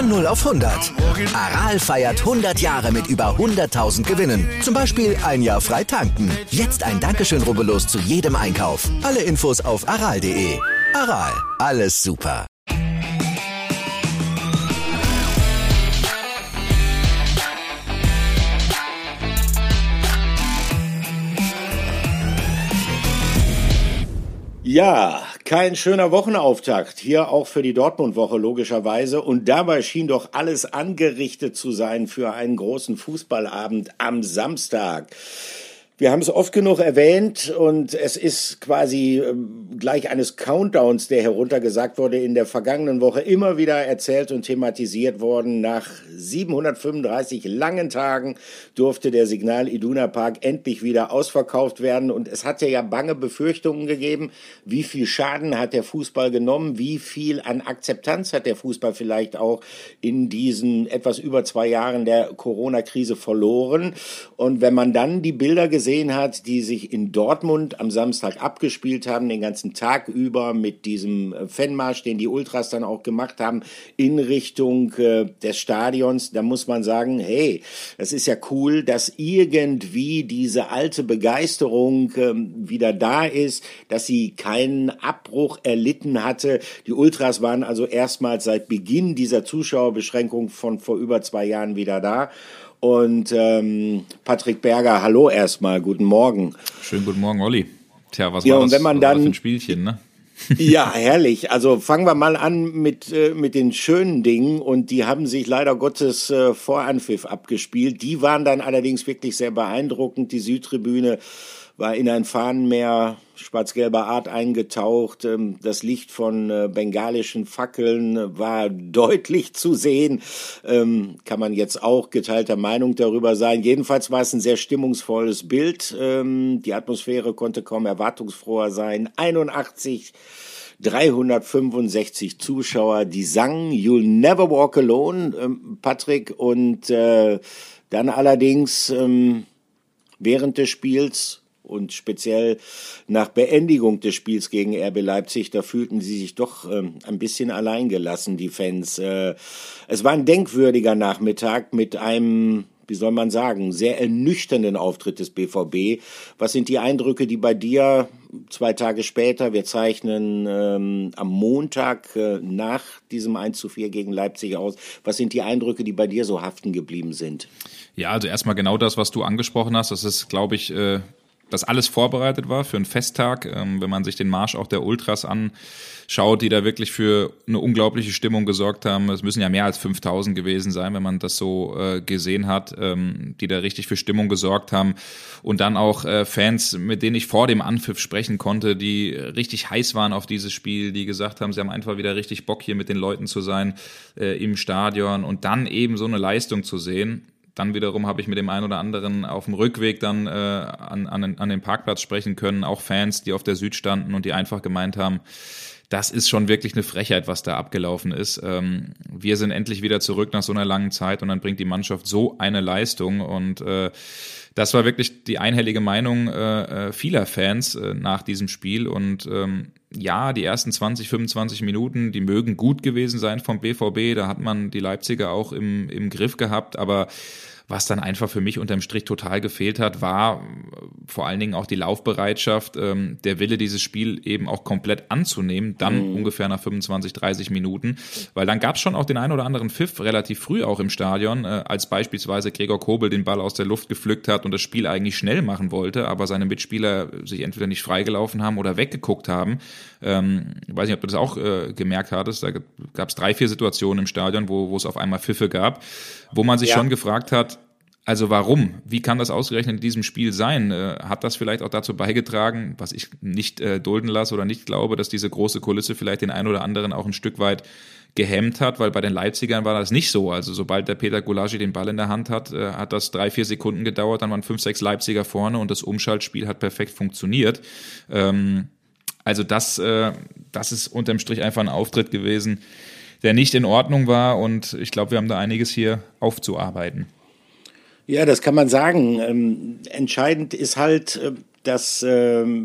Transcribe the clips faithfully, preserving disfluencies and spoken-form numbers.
Von null auf hundert. Aral feiert hundert Jahre mit über hunderttausend Gewinnen. Zum Beispiel ein Jahr frei tanken. Jetzt ein Dankeschön, rubbellos zu jedem Einkauf. Alle Infos auf aral punkt de. Aral, alles super. Ja, kein schöner Wochenauftakt. Hier auch für die Dortmund-Woche logischerweise. Und dabei schien doch alles angerichtet zu sein für einen großen Fußballabend am Samstag. Wir haben es oft genug erwähnt und es ist quasi äh, gleich eines Countdowns, der heruntergesagt wurde, in der vergangenen Woche immer wieder erzählt und thematisiert worden. Nach siebenhundertfünfunddreißig langen Tagen durfte der Signal Iduna Park endlich wieder ausverkauft werden und es hatte ja bange Befürchtungen gegeben, wie viel Schaden hat der Fußball genommen, wie viel an Akzeptanz hat der Fußball vielleicht auch in diesen etwas über zwei Jahren der Corona-Krise verloren. Und wenn man dann die Bilder gesehen gesehen hat, die sich in Dortmund am Samstag abgespielt haben, den ganzen Tag über mit diesem Fanmarsch, den die Ultras dann auch gemacht haben, in Richtung äh, des Stadions, da muss man sagen, hey, das ist ja cool, dass irgendwie diese alte Begeisterung äh, wieder da ist, dass sie keinen Abbruch erlitten hatte. Die Ultras waren also erstmals seit Beginn dieser Zuschauerbeschränkung von vor über zwei Jahren wieder da. Und ähm, Patrick Berger, hallo erstmal, guten Morgen. Schönen guten Morgen, Olli. Tja, was ja, war und das, wenn man was dann, war das für ein Spielchen, ne? Ja, herrlich. Also fangen wir mal an mit äh, mit den schönen Dingen und die haben sich leider Gottes äh, vor Anpfiff abgespielt. Die waren dann allerdings wirklich sehr beeindruckend. Die Südtribüne war in ein Fahnenmeer schwarz-gelber Art eingetaucht. Das Licht von bengalischen Fackeln war deutlich zu sehen. Kann man jetzt auch geteilter Meinung darüber sein. Jedenfalls war es ein sehr stimmungsvolles Bild. Die Atmosphäre konnte kaum erwartungsfroher sein. einundachtzig dreihundertfünfundsechzig Zuschauer, die sangen You'll Never Walk Alone, Patrick. Und dann allerdings während des Spiels und speziell nach Beendigung des Spiels gegen R B Leipzig, da fühlten sie sich doch ähm, ein bisschen alleingelassen, die Fans. Äh, es war ein denkwürdiger Nachmittag mit einem, wie soll man sagen, sehr ernüchternden Auftritt des B V B. Was sind die Eindrücke, die bei dir zwei Tage später, wir zeichnen ähm, am Montag äh, nach diesem eins zu vier gegen Leipzig aus, was sind die Eindrücke, die bei dir so haften geblieben sind? Ja, also erstmal genau das, was du angesprochen hast, das ist, glaube ich, äh dass alles vorbereitet war für einen Festtag. Ähm, wenn man sich den Marsch auch der Ultras anschaut, die da wirklich für eine unglaubliche Stimmung gesorgt haben. Es müssen ja mehr als fünftausend gewesen sein, wenn man das so äh, gesehen hat, ähm, die da richtig für Stimmung gesorgt haben. Und dann auch äh, Fans, mit denen ich vor dem Anpfiff sprechen konnte, die richtig heiß waren auf dieses Spiel, die gesagt haben, sie haben einfach wieder richtig Bock, hier mit den Leuten zu sein äh, im Stadion und dann eben so eine Leistung zu sehen. Dann wiederum habe ich mit dem einen oder anderen auf dem Rückweg dann äh, an, an, an den Parkplatz sprechen können, auch Fans, die auf der Süd standen und die einfach gemeint haben, das ist schon wirklich eine Frechheit, was da abgelaufen ist. Ähm, wir sind endlich wieder zurück nach so einer langen Zeit und dann bringt die Mannschaft so eine Leistung und äh, das war wirklich die einhellige Meinung äh, vieler Fans äh, nach diesem Spiel und ähm, ja, die ersten zwanzig, fünfundzwanzig Minuten, die mögen gut gewesen sein vom B V B, da hat man die Leipziger auch im, im Griff gehabt, aber was dann einfach für mich unterm Strich total gefehlt hat, war vor allen Dingen auch die Laufbereitschaft, ähm, der Wille, dieses Spiel eben auch komplett anzunehmen, dann mhm. ungefähr nach fünfundzwanzig, dreißig Minuten, weil dann gab es schon auch den einen oder anderen Pfiff relativ früh auch im Stadion, äh, als beispielsweise Gregor Kobel den Ball aus der Luft gepflückt hat und das Spiel eigentlich schnell machen wollte, aber seine Mitspieler sich entweder nicht freigelaufen haben oder weggeguckt haben. Ähm, ich weiß nicht, ob du das auch äh, gemerkt hattest, da gab es drei, vier Situationen im Stadion, wo, wo es auf einmal Pfiffe gab, wo man sich ja. schon gefragt hat, also warum? Wie kann das ausgerechnet in diesem Spiel sein? Äh, hat das vielleicht auch dazu beigetragen, was ich nicht äh, dulden lasse oder nicht glaube, dass diese große Kulisse vielleicht den einen oder anderen auch ein Stück weit gehemmt hat, weil bei den Leipzigern war das nicht so. Also sobald der Peter Gulaschi den Ball in der Hand hat, äh, hat das drei, vier Sekunden gedauert, dann waren fünf, sechs Leipziger vorne und das Umschaltspiel hat perfekt funktioniert. Ähm, also das, äh, das ist unterm Strich einfach ein Auftritt gewesen, der nicht in Ordnung war und ich glaube, wir haben da einiges hier aufzuarbeiten. Ja, das kann man sagen. Ähm, entscheidend ist halt, äh, dass ähm,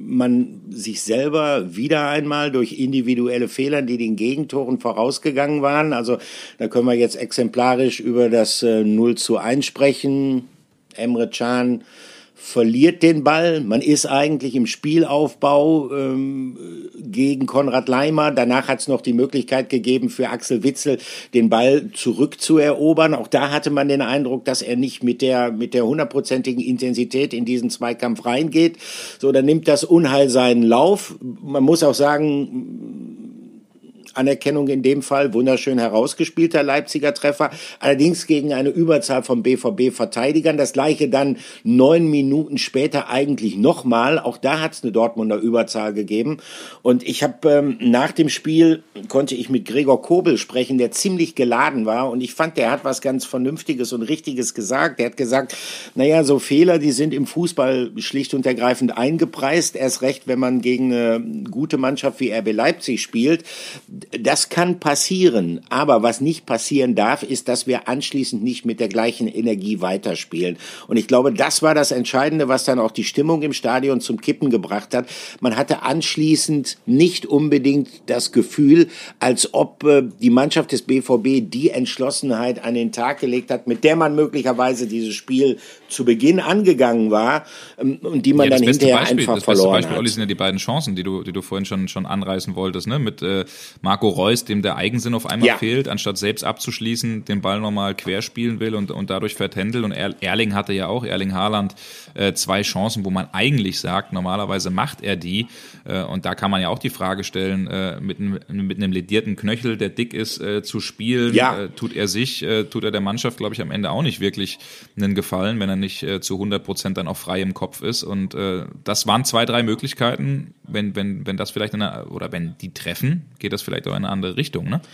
man sich selber wieder einmal durch individuelle Fehler, die den Gegentoren vorausgegangen waren, also da können wir jetzt exemplarisch über das äh, null zu eins sprechen. Emre Can verliert den Ball. Man ist eigentlich im Spielaufbau ähm, gegen Konrad Laimer. Danach hat es noch die Möglichkeit gegeben, für Axel Witsel den Ball zurückzuerobern. Auch da hatte man den Eindruck, dass er nicht mit der mit der hundertprozentigen Intensität in diesen Zweikampf reingeht. So, dann nimmt das Unheil seinen Lauf. Man muss auch sagen, Anerkennung in dem Fall, wunderschön herausgespielter Leipziger Treffer, allerdings gegen eine Überzahl von B V B-Verteidigern. Das gleiche dann neun Minuten später eigentlich nochmal. Auch da hat es eine Dortmunder Überzahl gegeben. Und ich habe ähm, nach dem Spiel, konnte ich mit Gregor Kobel sprechen, der ziemlich geladen war. Und ich fand, der hat was ganz Vernünftiges und Richtiges gesagt. Der hat gesagt, naja, so Fehler, die sind im Fußball schlicht und ergreifend eingepreist. Erst recht, wenn man gegen eine gute Mannschaft wie R B Leipzig spielt. Das kann passieren, aber was nicht passieren darf, ist, dass wir anschließend nicht mit der gleichen Energie weiterspielen. Und ich glaube, das war das Entscheidende, was dann auch die Stimmung im Stadion zum Kippen gebracht hat. Man hatte anschließend nicht unbedingt das Gefühl, als ob äh, die Mannschaft des B V B die Entschlossenheit an den Tag gelegt hat, mit der man möglicherweise dieses Spiel zu Beginn angegangen war ähm, und die man ja, dann hinterher Beispiel, einfach das verloren beste Beispiel, hat. Olli, sind ja die beiden Chancen, die du, die du vorhin schon, schon anreißen wolltest, ne? Mit äh, Marco Reus, dem der Eigensinn auf einmal ja. fehlt, anstatt selbst abzuschließen, den Ball nochmal querspielen will und, und dadurch vertändelt. Und Erling hatte ja auch, Erling Haaland, äh, zwei Chancen, wo man eigentlich sagt, normalerweise macht er die. Äh, und da kann man ja auch die Frage stellen, äh, mit, einem, mit einem ledierten Knöchel, der dick ist, äh, zu spielen, ja. äh, tut er sich, äh, tut er der Mannschaft, glaube ich, am Ende auch nicht wirklich einen Gefallen, wenn er nicht äh, zu hundert Prozent dann auch frei im Kopf ist. Und äh, das waren zwei, drei Möglichkeiten. Wenn, wenn, wenn das vielleicht eine, oder wenn die treffen, geht das vielleicht auch in eine andere Richtung, ne?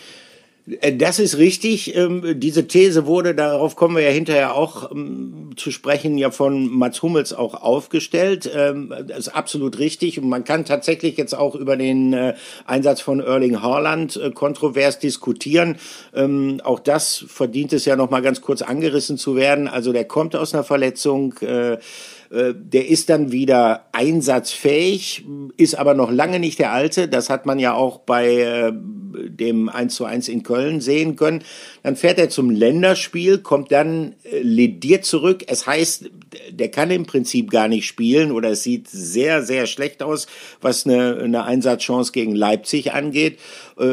Das ist richtig. Diese These wurde, darauf kommen wir ja hinterher auch zu sprechen, ja von Mats Hummels auch aufgestellt. Das ist absolut richtig. Und man kann tatsächlich jetzt auch über den Einsatz von Erling Haaland kontrovers diskutieren. Auch das verdient es ja noch mal ganz kurz angerissen zu werden. Also der kommt aus einer Verletzung, der ist dann wieder einsatzfähig, ist aber noch lange nicht der Alte. Das hat man ja auch bei dem eins zu eins in Köln sehen können. Dann fährt er zum Länderspiel, kommt dann lediert zurück. Es heißt, der kann im Prinzip gar nicht spielen oder es sieht sehr, sehr schlecht aus, was eine, eine Einsatzchance gegen Leipzig angeht.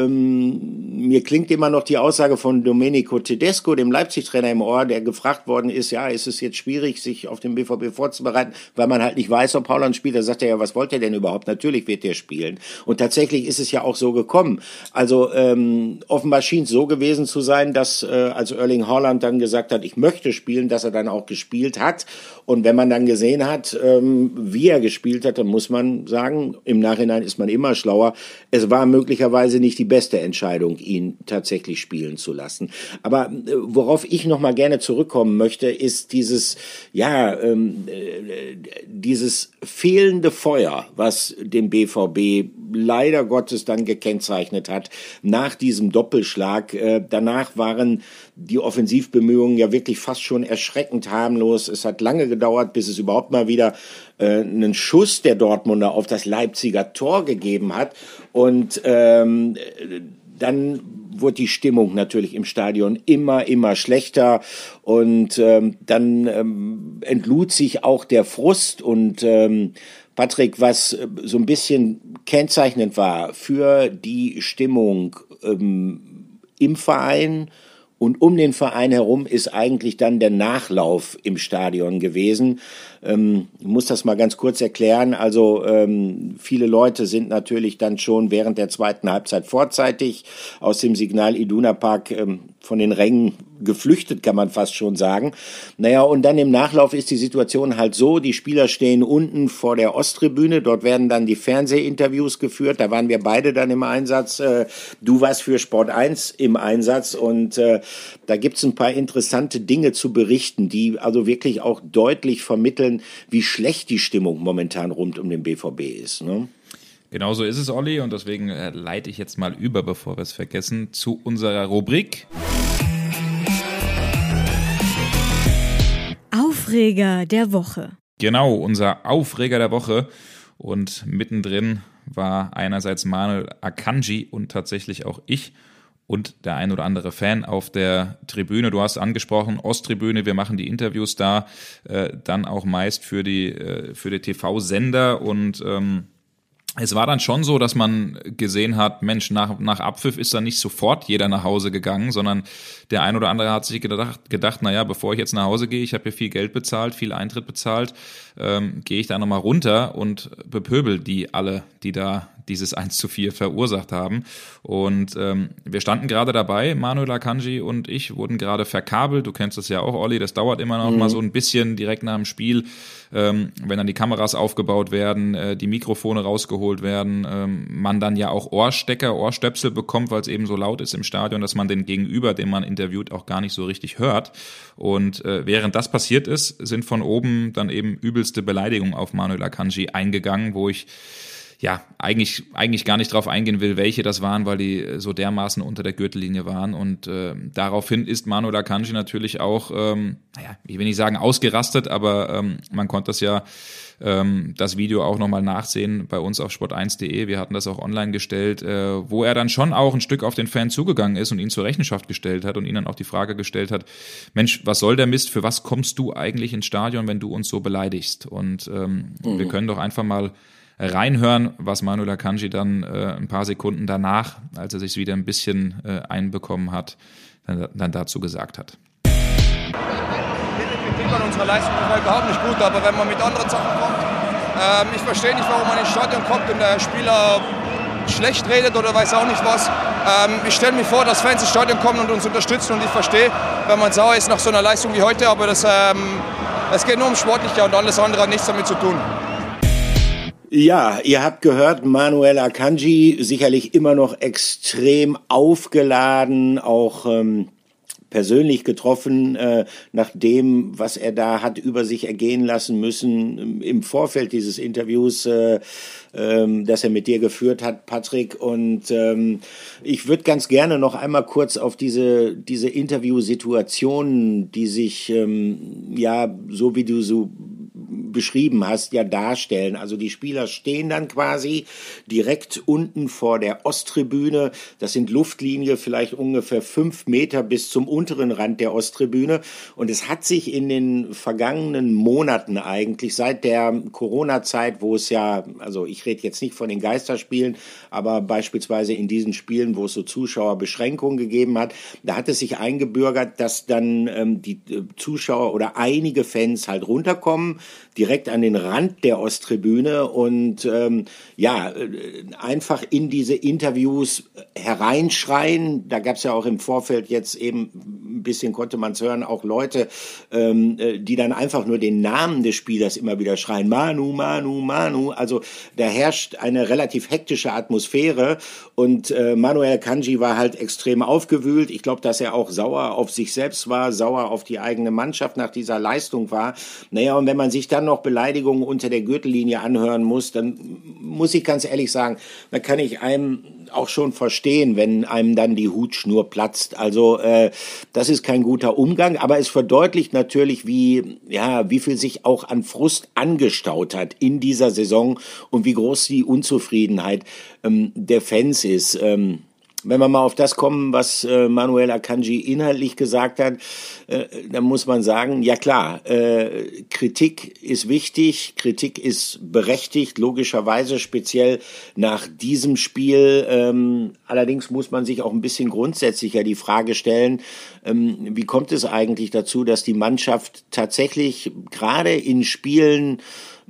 Ähm, mir klingt immer noch die Aussage von Domenico Tedesco, dem Leipzig-Trainer, im Ohr, der gefragt worden ist, ja, ist es jetzt schwierig, sich auf den B V B vorzubereiten, weil man halt nicht weiß, ob Haaland spielt. Da sagt er ja, was wollt er denn überhaupt? Natürlich wird er spielen. Und tatsächlich ist es ja auch so gekommen. Also ähm, offenbar schien es so gewesen zu sein, dass äh, als Erling Haaland dann gesagt hat, ich möchte spielen, dass er dann auch gespielt hat. Und wenn man dann gesehen hat, ähm, wie er gespielt hat, dann muss man sagen, im Nachhinein ist man immer schlauer. Es war möglicherweise nicht die beste Entscheidung, ihn tatsächlich spielen zu lassen. Aber äh, worauf ich noch mal gerne zurückkommen möchte, ist dieses, ja, ähm, äh, dieses fehlende Feuer, was den B V B leider Gottes dann gekennzeichnet hat nach diesem Doppelschlag. Äh, danach waren die Offensivbemühungen ja wirklich fast schon erschreckend harmlos. Es hat lange gedauert, bis es überhaupt mal wieder äh, einen Schuss der Dortmunder auf das Leipziger Tor gegeben hat. Und ähm, dann wurde die Stimmung natürlich im Stadion immer, immer schlechter. Und ähm, dann ähm, entlud sich auch der Frust. Und ähm, Patrick, was so ein bisschen kennzeichnend war für die Stimmung ähm, im Verein und um den Verein herum, ist eigentlich dann der Nachlauf im Stadion gewesen. Ähm, ich muss das mal ganz kurz erklären. Also ähm, viele Leute sind natürlich dann schon während der zweiten Halbzeit vorzeitig aus dem Signal Iduna Park ähm, von den Rängen geflüchtet, kann man fast schon sagen. Naja, und dann im Nachlauf ist die Situation halt so, die Spieler stehen unten vor der Osttribüne, dort werden dann die Fernsehinterviews geführt, da waren wir beide dann im Einsatz, äh, du warst für Sport eins im Einsatz und äh, da gibt's ein paar interessante Dinge zu berichten, die also wirklich auch deutlich vermitteln, wie schlecht die Stimmung momentan rund um den B V B ist, ne? Genau so ist es, Olli, und deswegen äh, leite ich jetzt mal über, bevor wir es vergessen, zu unserer Rubrik Aufreger der Woche. Genau, unser Aufreger der Woche. Und mittendrin war einerseits Manuel Akanji und tatsächlich auch ich und der ein oder andere Fan auf der Tribüne. Du hast angesprochen, Osttribüne, wir machen die Interviews da, äh, dann auch meist für die, äh, für die T V-Sender und ähm, es war dann schon so, dass man gesehen hat, Mensch, nach, nach Abpfiff ist dann nicht sofort jeder nach Hause gegangen, sondern der ein oder andere hat sich gedacht, gedacht naja, bevor ich jetzt nach Hause gehe, ich habe hier viel Geld bezahlt, viel Eintritt bezahlt, ähm, gehe ich da nochmal runter und bepöbel die alle, die da dieses eins zu vier verursacht haben. Und ähm, wir standen gerade dabei, Manuel Akanji und ich wurden gerade verkabelt. Du kennst das ja auch, Olli, das dauert immer noch mhm. mal so ein bisschen direkt nach dem Spiel, ähm, wenn dann die Kameras aufgebaut werden, äh, die Mikrofone rausgeholt werden, ähm, man dann ja auch Ohrstecker, Ohrstöpsel bekommt, weil es eben so laut ist im Stadion, dass man den Gegenüber, den man interviewt, auch gar nicht so richtig hört. Und äh, während das passiert ist, sind von oben dann eben übelste Beleidigungen auf Manuel Akanji eingegangen, wo ich ja, eigentlich eigentlich gar nicht drauf eingehen will, welche das waren, weil die so dermaßen unter der Gürtellinie waren. Und äh, daraufhin ist Manuel Akanji natürlich auch, ähm, naja, ich will nicht sagen ausgerastet, aber ähm, man konnte das ja, ähm, das Video auch nochmal nachsehen bei uns auf sport eins punkt de. Wir hatten das auch online gestellt, äh, wo er dann schon auch ein Stück auf den Fan zugegangen ist und ihn zur Rechenschaft gestellt hat und ihn dann auch die Frage gestellt hat, Mensch, was soll der Mist, für was kommst du eigentlich ins Stadion, wenn du uns so beleidigst? Und ähm, mhm. wir können doch einfach mal reinhören, was Manuel Akanji dann äh, ein paar Sekunden danach, als er sich wieder ein bisschen äh, einbekommen hat, dann, dann dazu gesagt hat. Die Kritik an unserer Leistung ist überhaupt nicht gut, aber wenn man mit anderen Sachen kommt, ähm, ich verstehe nicht, warum man ins Stadion kommt und der Spieler schlecht redet oder weiß auch nicht was. Ähm, ich stelle mir vor, dass Fans ins Stadion kommen und uns unterstützen und ich verstehe, wenn man sauer ist nach so einer Leistung wie heute, aber das, ähm, das geht nur um Sportliche und alles andere hat nichts damit zu tun. Ja, ihr habt gehört, Manuel Akanji sicherlich immer noch extrem aufgeladen, auch ähm, persönlich getroffen, äh, nach dem, was er da hat über sich ergehen lassen müssen im Vorfeld dieses Interviews, äh, ähm, das er mit dir geführt hat, Patrick. Und ähm, ich würde ganz gerne noch einmal kurz auf diese diese Interviewsituationen, die sich ähm, ja so wie du so beschrieben hast, ja darstellen. Also die Spieler stehen dann quasi direkt unten vor der Osttribüne. Das sind Luftlinie vielleicht ungefähr fünf Meter bis zum unteren Rand der Osttribüne. Und es hat sich in den vergangenen Monaten eigentlich, seit der Corona-Zeit, wo es ja, also ich rede jetzt nicht von den Geisterspielen, aber beispielsweise in diesen Spielen, wo es so Zuschauerbeschränkungen gegeben hat, da hat es sich eingebürgert, dass dann ähm, die äh, Zuschauer oder einige Fans halt runterkommen, direkt an den Rand der Osttribüne und ähm, ja, einfach in diese Interviews hereinschreien. Da gab es ja auch im Vorfeld jetzt eben, ein bisschen konnte man es hören, auch Leute, ähm, die dann einfach nur den Namen des Spielers immer wieder schreien. Manu, Manu, Manu. Also da herrscht eine relativ hektische Atmosphäre und äh, Manuel Akanji war halt extrem aufgewühlt. Ich glaube, dass er auch sauer auf sich selbst war, sauer auf die eigene Mannschaft nach dieser Leistung war. Naja, und wenn man sich dann noch Beleidigungen unter der Gürtellinie anhören muss, dann muss ich ganz ehrlich sagen, da kann ich einem auch schon verstehen, wenn einem dann die Hutschnur platzt. Also äh, das ist kein guter Umgang, aber es verdeutlicht natürlich, wie ja wie viel sich auch an Frust angestaut hat in dieser Saison und wie groß die Unzufriedenheit ähm, der Fans ist. Ähm, Wenn wir mal auf das kommen, was äh, Manuel Akanji inhaltlich gesagt hat, äh, dann muss man sagen, ja klar, äh, Kritik ist wichtig, Kritik ist berechtigt, logischerweise speziell nach diesem Spiel. Ähm, allerdings muss man sich auch ein bisschen grundsätzlicher die Frage stellen, ähm, wie kommt es eigentlich dazu, dass die Mannschaft tatsächlich gerade in Spielen,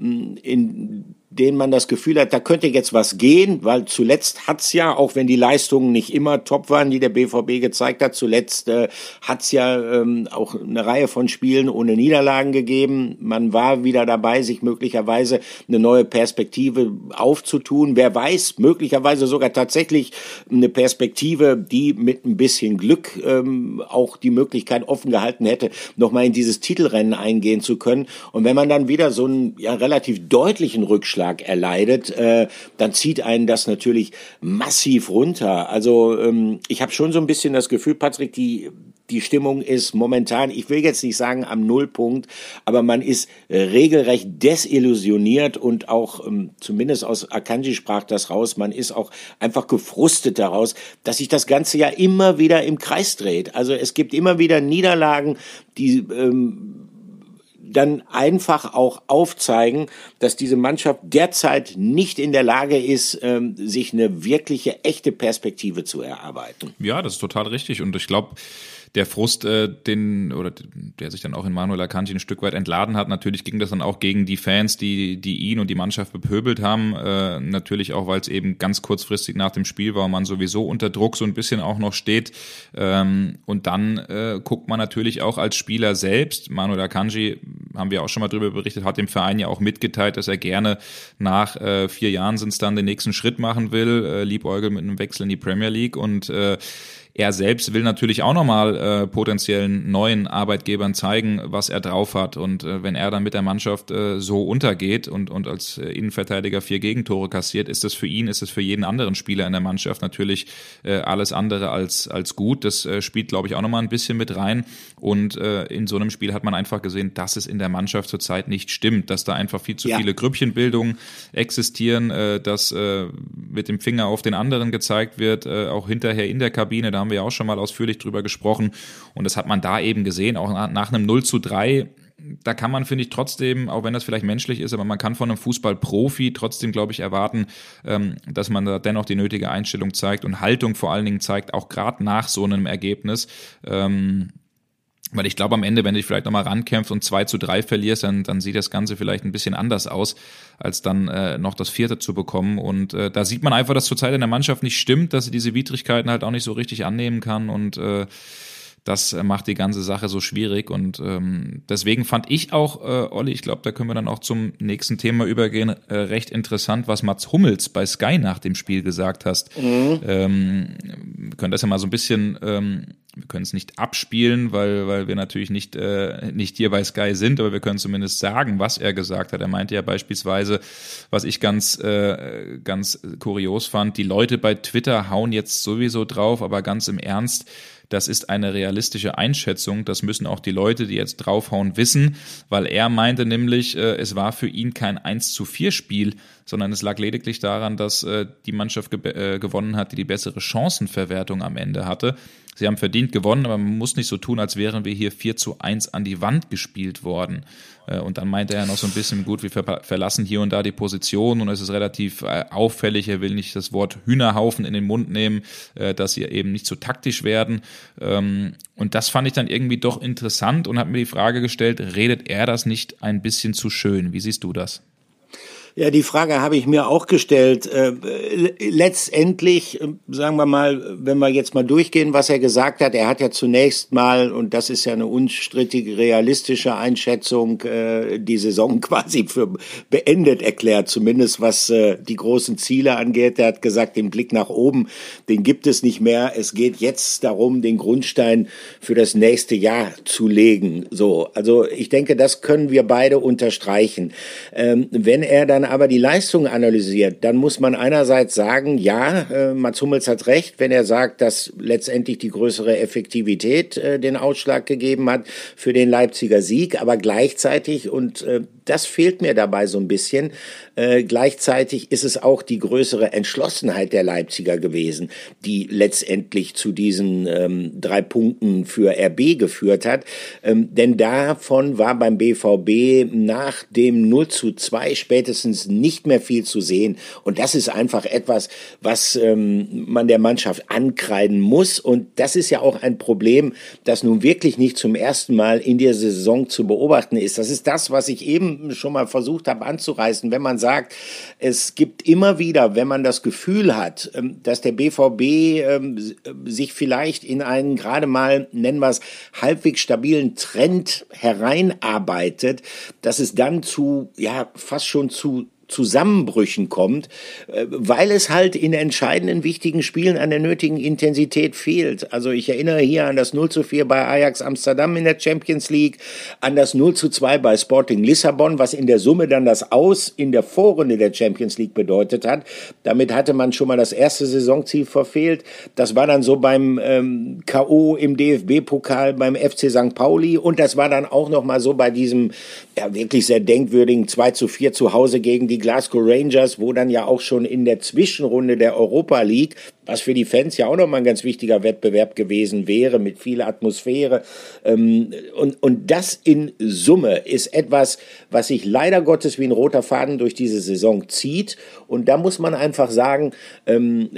in denen man das Gefühl hat, da könnte jetzt was gehen, weil zuletzt hat's ja, auch wenn die Leistungen nicht immer top waren, die der B V B gezeigt hat, zuletzt äh, hat's ja ähm, auch eine Reihe von Spielen ohne Niederlagen gegeben. Man war wieder dabei, sich möglicherweise eine neue Perspektive aufzutun. Wer weiß, möglicherweise sogar tatsächlich eine Perspektive, die mit ein bisschen Glück ähm, auch die Möglichkeit offen gehalten hätte, nochmal in dieses Titelrennen eingehen zu können. Und wenn man dann wieder so einen ja, relativ deutlichen Rückschlag Niederschlag erleidet, äh, dann zieht einen das natürlich massiv runter. Also ähm, ich habe schon so ein bisschen das Gefühl, Patrick, die Die Stimmung ist momentan, ich will jetzt nicht sagen am Nullpunkt, aber man ist äh, regelrecht desillusioniert und auch, ähm, zumindest aus Akanji sprach das raus, man ist auch einfach gefrustet daraus, dass sich das Ganze ja immer wieder im Kreis dreht. Also es gibt immer wieder Niederlagen, die ähm, dann einfach auch aufzeigen, dass diese Mannschaft derzeit nicht in der Lage ist, ähm, sich eine wirkliche, echte Perspektive zu erarbeiten. Ja, das ist total richtig und ich glaube, der Frust, äh, den oder der sich dann auch in Manuel Akanji ein Stück weit entladen hat, natürlich ging das dann auch gegen die Fans, die die ihn und die Mannschaft bepöbelt haben. Äh, natürlich auch, weil es eben ganz kurzfristig nach dem Spiel war und man sowieso unter Druck so ein bisschen auch noch steht. Ähm, und dann äh, guckt man natürlich auch als Spieler selbst. Manuel Akanji, haben wir auch schon mal drüber berichtet, hat dem Verein ja auch mitgeteilt, dass er gerne nach äh, vier Jahren sind es dann den nächsten Schritt machen will, äh, liebäugelt mit einem Wechsel in die Premier League und äh, er selbst will natürlich auch nochmal äh, potenziellen neuen Arbeitgebern zeigen, was er drauf hat. Und äh, wenn er dann mit der Mannschaft äh, so untergeht und, und als äh, Innenverteidiger vier Gegentore kassiert, ist das für ihn, ist das für jeden anderen Spieler in der Mannschaft natürlich äh, alles andere als, als gut. Das äh, spielt, glaube ich, auch nochmal ein bisschen mit rein. Und äh, in so einem Spiel hat man einfach gesehen, dass es in der Mannschaft zurzeit nicht stimmt, dass da einfach viel zu ja. viele Grüppchenbildungen existieren, äh, dass äh, mit dem Finger auf den anderen gezeigt wird, äh, auch hinterher in der Kabine, da haben wir ja auch schon mal ausführlich drüber gesprochen und das hat man da eben gesehen, auch nach, nach einem null zu drei, da kann man, finde ich, trotzdem, auch wenn das vielleicht menschlich ist, aber man kann von einem Fußballprofi trotzdem, glaube ich, erwarten, ähm, dass man da dennoch die nötige Einstellung zeigt und Haltung vor allen Dingen zeigt, auch gerade nach so einem Ergebnis, ähm, weil ich glaube, am Ende, wenn du dich vielleicht nochmal rankämpfst und zwei zu drei verlierst, dann, dann sieht das Ganze vielleicht ein bisschen anders aus, als dann äh, noch das vierte zu bekommen. Und äh, da sieht man einfach, dass zurzeit in der Mannschaft nicht stimmt, dass sie diese Widrigkeiten halt auch nicht so richtig annehmen kann. Und äh, das macht die ganze Sache so schwierig. Und ähm, deswegen fand ich auch, äh, Olli, ich glaube, da können wir dann auch zum nächsten Thema übergehen, äh, recht interessant, was Mats Hummels bei Sky nach dem Spiel gesagt hast. Mhm. Ähm, wir können das ja mal so ein bisschen... Ähm, wir können es nicht abspielen, weil weil wir natürlich nicht äh, nicht hier bei Sky sind, aber wir können zumindest sagen, was er gesagt hat. Er meinte ja beispielsweise, was ich ganz äh, ganz kurios fand, die Leute bei Twitter hauen jetzt sowieso drauf, aber ganz im Ernst, das ist eine realistische Einschätzung. Das müssen auch die Leute, die jetzt draufhauen, wissen, weil er meinte nämlich, äh, es war für ihn kein eins zu vier Spiel, sondern es lag lediglich daran, dass äh, die Mannschaft ge- äh, gewonnen hat, die die bessere Chancenverwertung am Ende hatte. Sie haben verdient gewonnen, aber man muss nicht so tun, als wären wir hier vier zu eins an die Wand gespielt worden. Und dann meinte er noch so ein bisschen, gut, wir ver- verlassen hier und da die Position und es ist relativ äh, auffällig, er will nicht das Wort Hühnerhaufen in den Mund nehmen, äh, dass sie eben nicht so taktisch werden. Ähm, und das fand ich dann irgendwie doch interessant und habe mir die Frage gestellt, redet er das nicht ein bisschen zu schön? Wie siehst du das? Ja, die Frage habe ich mir auch gestellt. Äh, letztendlich, sagen wir mal, wenn wir jetzt mal durchgehen, was er gesagt hat, er hat ja zunächst mal, und das ist ja eine unstrittige, realistische Einschätzung, äh, die Saison quasi für beendet erklärt, zumindest was äh, die großen Ziele angeht. Er hat gesagt, den Blick nach oben, den gibt es nicht mehr. Es geht jetzt darum, den Grundstein für das nächste Jahr zu legen. So, also ich denke, das können wir beide unterstreichen. Ähm, wenn er dann aber die Leistung analysiert, dann muss man einerseits sagen, ja, äh, Mats Hummels hat recht, wenn er sagt, dass letztendlich die größere Effektivität äh, den Ausschlag gegeben hat für den Leipziger Sieg, aber gleichzeitig, und äh, das fehlt mir dabei so ein bisschen, äh, gleichzeitig ist es auch die größere Entschlossenheit der Leipziger gewesen, die letztendlich zu diesen ähm, drei Punkten für R B geführt hat, ähm, denn davon war beim B V B nach dem null zu zwei spätestens nicht mehr viel zu sehen. Und das ist einfach etwas, was ähm, man der Mannschaft ankreiden muss. Und das ist ja auch ein Problem, das nun wirklich nicht zum ersten Mal in der Saison zu beobachten ist. Das ist das, was ich eben schon mal versucht habe anzureißen. Wenn man sagt, es gibt immer wieder, wenn man das Gefühl hat, ähm, dass der B V B ähm, sich vielleicht in einen gerade mal, nennen wir es, halbwegs stabilen Trend hereinarbeitet, dass es dann zu, ja, fast schon zu Zusammenbrüchen kommt, weil es halt in entscheidenden, wichtigen Spielen an der nötigen Intensität fehlt. Also ich erinnere hier an das null zu vier bei Ajax Amsterdam in der Champions League, an das null zu zwei bei Sporting Lissabon, was in der Summe dann das Aus in der Vorrunde der Champions League bedeutet hat. Damit hatte man schon mal das erste Saisonziel verfehlt. Das war dann so beim ähm, K O im D F B-Pokal beim F C Sankt Pauli und das war dann auch noch mal so bei diesem ja wirklich sehr denkwürdigen zwei zu vier zu Hause gegen die Glasgow Rangers, wo dann ja auch schon in der Zwischenrunde der Europa League, was für die Fans ja auch noch mal ein ganz wichtiger Wettbewerb gewesen wäre, mit viel Atmosphäre. Ähm, und, und das in Summe ist etwas, was sich leider Gottes wie ein roter Faden durch diese Saison zieht. Und da muss man einfach sagen, ähm,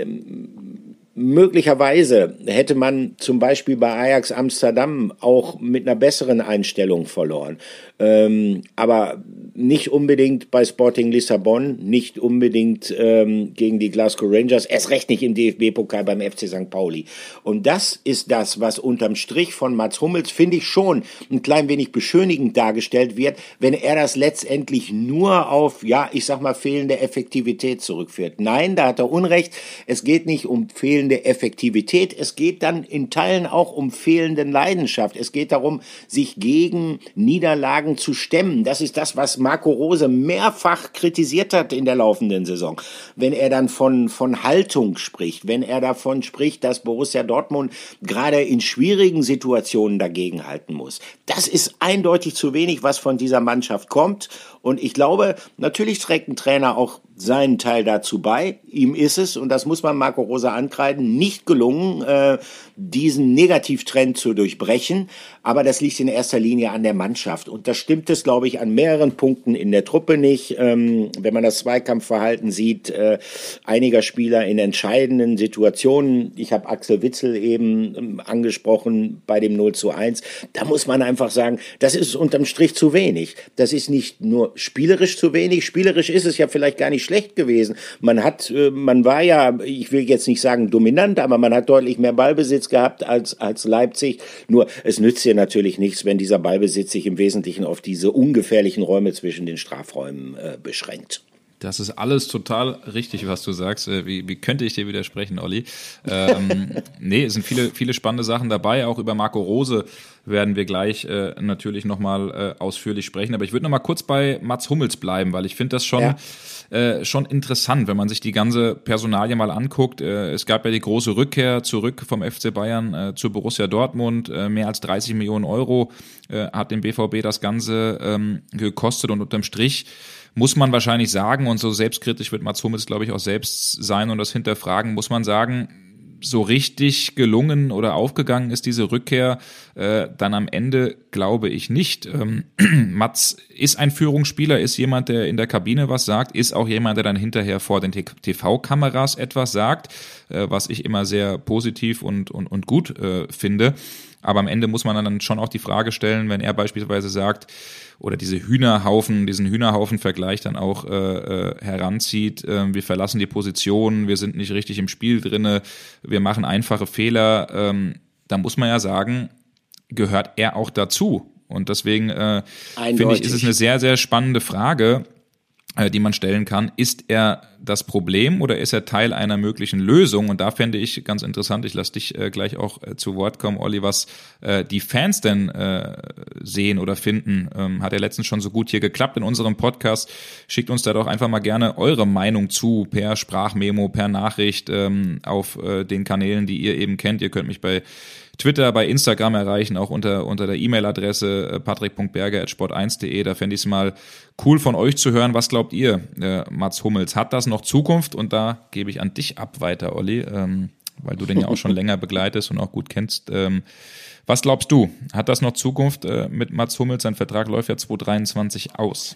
möglicherweise hätte man zum Beispiel bei Ajax Amsterdam auch mit einer besseren Einstellung verloren. Ähm, aber nicht unbedingt bei Sporting Lissabon, nicht unbedingt ähm, gegen die Glasgow Rangers, erst recht nicht im D F B-Pokal beim F C Sankt Pauli. Und das ist das, was unterm Strich von Mats Hummels, finde ich, schon ein klein wenig beschönigend dargestellt wird, wenn er das letztendlich nur auf, ja, ich sag mal, fehlende Effektivität zurückführt. Nein, da hat er Unrecht. Es geht nicht um fehlende Effektivität. Es geht dann in Teilen auch um fehlende Leidenschaft. Es geht darum, sich gegen Niederlagen zu stemmen. Das ist das, was Marco Rose mehrfach kritisiert hat in der laufenden Saison. Wenn er dann von, von Haltung spricht, wenn er davon spricht, dass Borussia Dortmund gerade in schwierigen Situationen dagegenhalten muss. Das ist eindeutig zu wenig, was von dieser Mannschaft kommt. Und ich glaube, natürlich trägt ein Trainer auch seinen Teil dazu bei. Ihm ist es, und das muss man Marco Rose ankreiden, nicht gelungen, äh, diesen Negativtrend zu durchbrechen. Aber das liegt in erster Linie an der Mannschaft. Und das stimmt es, glaube ich, an mehreren Punkten in der Truppe nicht. Ähm, wenn man das Zweikampfverhalten sieht, äh, einiger Spieler in entscheidenden Situationen. Ich habe Axel Witsel eben ähm, angesprochen bei dem null zu eins. Da muss man einfach sagen, das ist unterm Strich zu wenig. Das ist nicht nur spielerisch zu wenig. Spielerisch ist es ja vielleicht gar nicht schlecht gewesen. Man hat, äh, man war ja, ich will jetzt nicht sagen dominant, aber man hat deutlich mehr Ballbesitz gehabt als, als Leipzig. Nur es nützt ja natürlich nichts, wenn dieser Ballbesitz sich im Wesentlichen auf diese ungefährlichen Räume zwischen den Strafräumen äh, beschränkt. Das ist alles total richtig, was du sagst. Wie, wie könnte ich dir widersprechen, Olli? Ähm, nee, es sind viele, viele spannende Sachen dabei. Auch über Marco Rose werden wir gleich äh, natürlich nochmal äh, ausführlich sprechen. Aber ich würde nochmal kurz bei Mats Hummels bleiben, weil ich finde das schon, ja. äh, schon interessant, wenn man sich die ganze Personalie mal anguckt. Äh, es gab ja die große Rückkehr zurück vom F C Bayern äh, zu Borussia Dortmund. Äh, mehr als dreißig Millionen Euro äh, hat dem B V B das Ganze ähm, gekostet. Und unterm Strich muss man wahrscheinlich sagen, und so selbstkritisch wird Mats Hummels, glaube ich, auch selbst sein und das hinterfragen, muss man sagen, so richtig gelungen oder aufgegangen ist diese Rückkehr äh, dann am Ende, glaube ich, nicht. Ähm, Mats ist ein Führungsspieler, ist jemand, der in der Kabine was sagt, ist auch jemand, der dann hinterher vor den T V-Kameras etwas sagt, äh, was ich immer sehr positiv und, und, und gut äh, finde. Aber am Ende muss man dann schon auch die Frage stellen, wenn er beispielsweise sagt, oder diese Hühnerhaufen, diesen Hühnerhaufen-Vergleich dann auch äh, äh, heranzieht, äh, wir verlassen die Position, wir sind nicht richtig im Spiel drinne, wir machen einfache Fehler, ähm, da muss man ja sagen, gehört er auch dazu. Und deswegen äh, finde ich, ist es eine sehr, sehr spannende Frage, äh, die man stellen kann. Ist er das Problem oder ist er Teil einer möglichen Lösung? Und da fände ich ganz interessant, ich lasse dich äh, gleich auch äh, zu Wort kommen, Olli, was äh, die Fans denn äh, sehen oder finden. Ähm, hat ja letztens schon so gut hier geklappt in unserem Podcast. Schickt uns da doch einfach mal gerne eure Meinung zu, per Sprachmemo, per Nachricht ähm, auf äh, den Kanälen, die ihr eben kennt. Ihr könnt mich bei Twitter, bei Instagram erreichen, auch unter unter der E-Mail-Adresse patrick punkt berger at sport eins punkt de. Da fände ich es mal cool von euch zu hören. Was glaubt ihr, äh, Mats Hummels? Hat das noch Zukunft? Und da gebe ich an dich ab weiter, Olli, ähm, weil du den ja auch schon länger begleitest und auch gut kennst. Ähm, was glaubst du? Hat das noch Zukunft äh, mit Mats Hummels? Sein Vertrag läuft ja zwanzig dreiundzwanzig aus.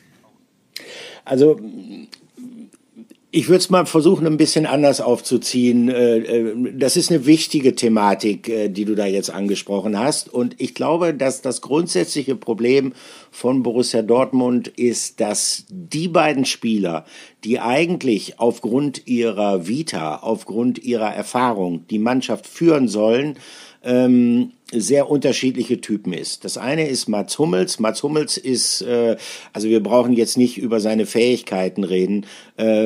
Also ich würde es mal versuchen, ein bisschen anders aufzuziehen. Das ist eine wichtige Thematik, die du da jetzt angesprochen hast. Und ich glaube, dass das grundsätzliche Problem von Borussia Dortmund ist, dass die beiden Spieler, die eigentlich aufgrund ihrer Vita, aufgrund ihrer Erfahrung die Mannschaft führen sollen, ähm, sehr unterschiedliche Typen ist. Das eine ist Mats Hummels. Mats Hummels ist, äh, also wir brauchen jetzt nicht über seine Fähigkeiten reden, äh,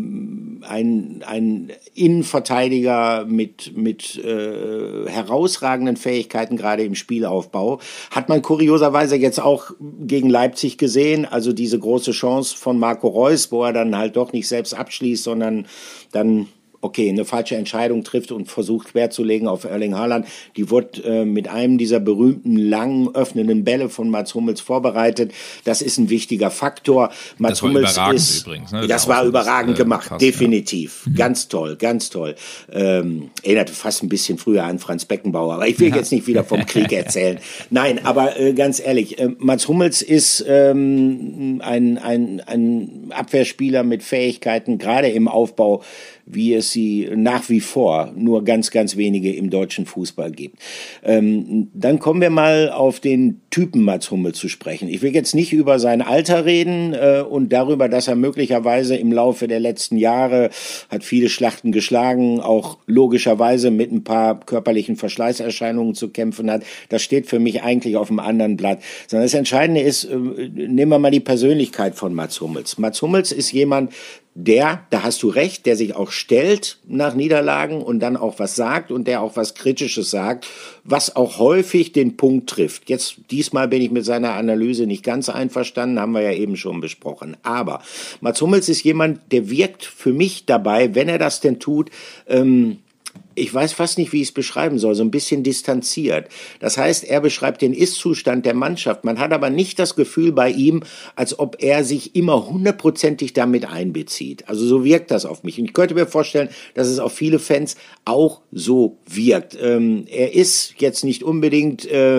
ein, ein Innenverteidiger mit, mit äh, herausragenden Fähigkeiten, gerade im Spielaufbau. Hat man kurioserweise jetzt auch gegen Leipzig gesehen, also diese große Chance von Marco Reus, wo er dann halt doch nicht selbst abschließt, sondern dann okay, eine falsche Entscheidung trifft und versucht querzulegen auf Erling Haaland. Die wurde äh, mit einem dieser berühmten, langen, öffnenden Bälle von Mats Hummels vorbereitet. Das ist ein wichtiger Faktor. Mats das war Hummels überragend ist, übrigens. Ne? Das war überragend das, äh, gemacht, passt, definitiv. Ja. Mhm. Ganz toll, ganz toll. Ähm, erinnerte fast ein bisschen früher an Franz Beckenbauer, aber ich will ja. jetzt nicht wieder vom Krieg erzählen. Nein, aber äh, ganz ehrlich, äh, Mats Hummels ist ähm, ein, ein, ein Abwehrspieler mit Fähigkeiten, gerade im Aufbau, wie es sie nach wie vor nur ganz, ganz wenige im deutschen Fußball gibt. Ähm, dann kommen wir mal auf den Typen Mats Hummels zu sprechen. Ich will jetzt nicht über sein Alter reden äh, und darüber, dass er möglicherweise im Laufe der letzten Jahre hat viele Schlachten geschlagen, auch logischerweise mit ein paar körperlichen Verschleißerscheinungen zu kämpfen hat. Das steht für mich eigentlich auf einem anderen Blatt. Sondern das Entscheidende ist, äh, nehmen wir mal die Persönlichkeit von Mats Hummels. Mats Hummels ist jemand, der, da hast du recht, der sich auch stellt nach Niederlagen und dann auch was sagt und der auch was Kritisches sagt, was auch häufig den Punkt trifft. Jetzt, diesmal bin ich mit seiner Analyse nicht ganz einverstanden, haben wir ja eben schon besprochen. Aber Mats Hummels ist jemand, der wirkt für mich dabei, wenn er das denn tut, ähm, ich weiß fast nicht, wie ich es beschreiben soll, so ein bisschen distanziert. Das heißt, er beschreibt den Ist-Zustand der Mannschaft. Man hat aber nicht das Gefühl bei ihm, als ob er sich immer hundertprozentig damit einbezieht. Also so wirkt das auf mich. Und ich könnte mir vorstellen, dass es auf viele Fans auch so wirkt. Ähm, er ist jetzt nicht unbedingt äh,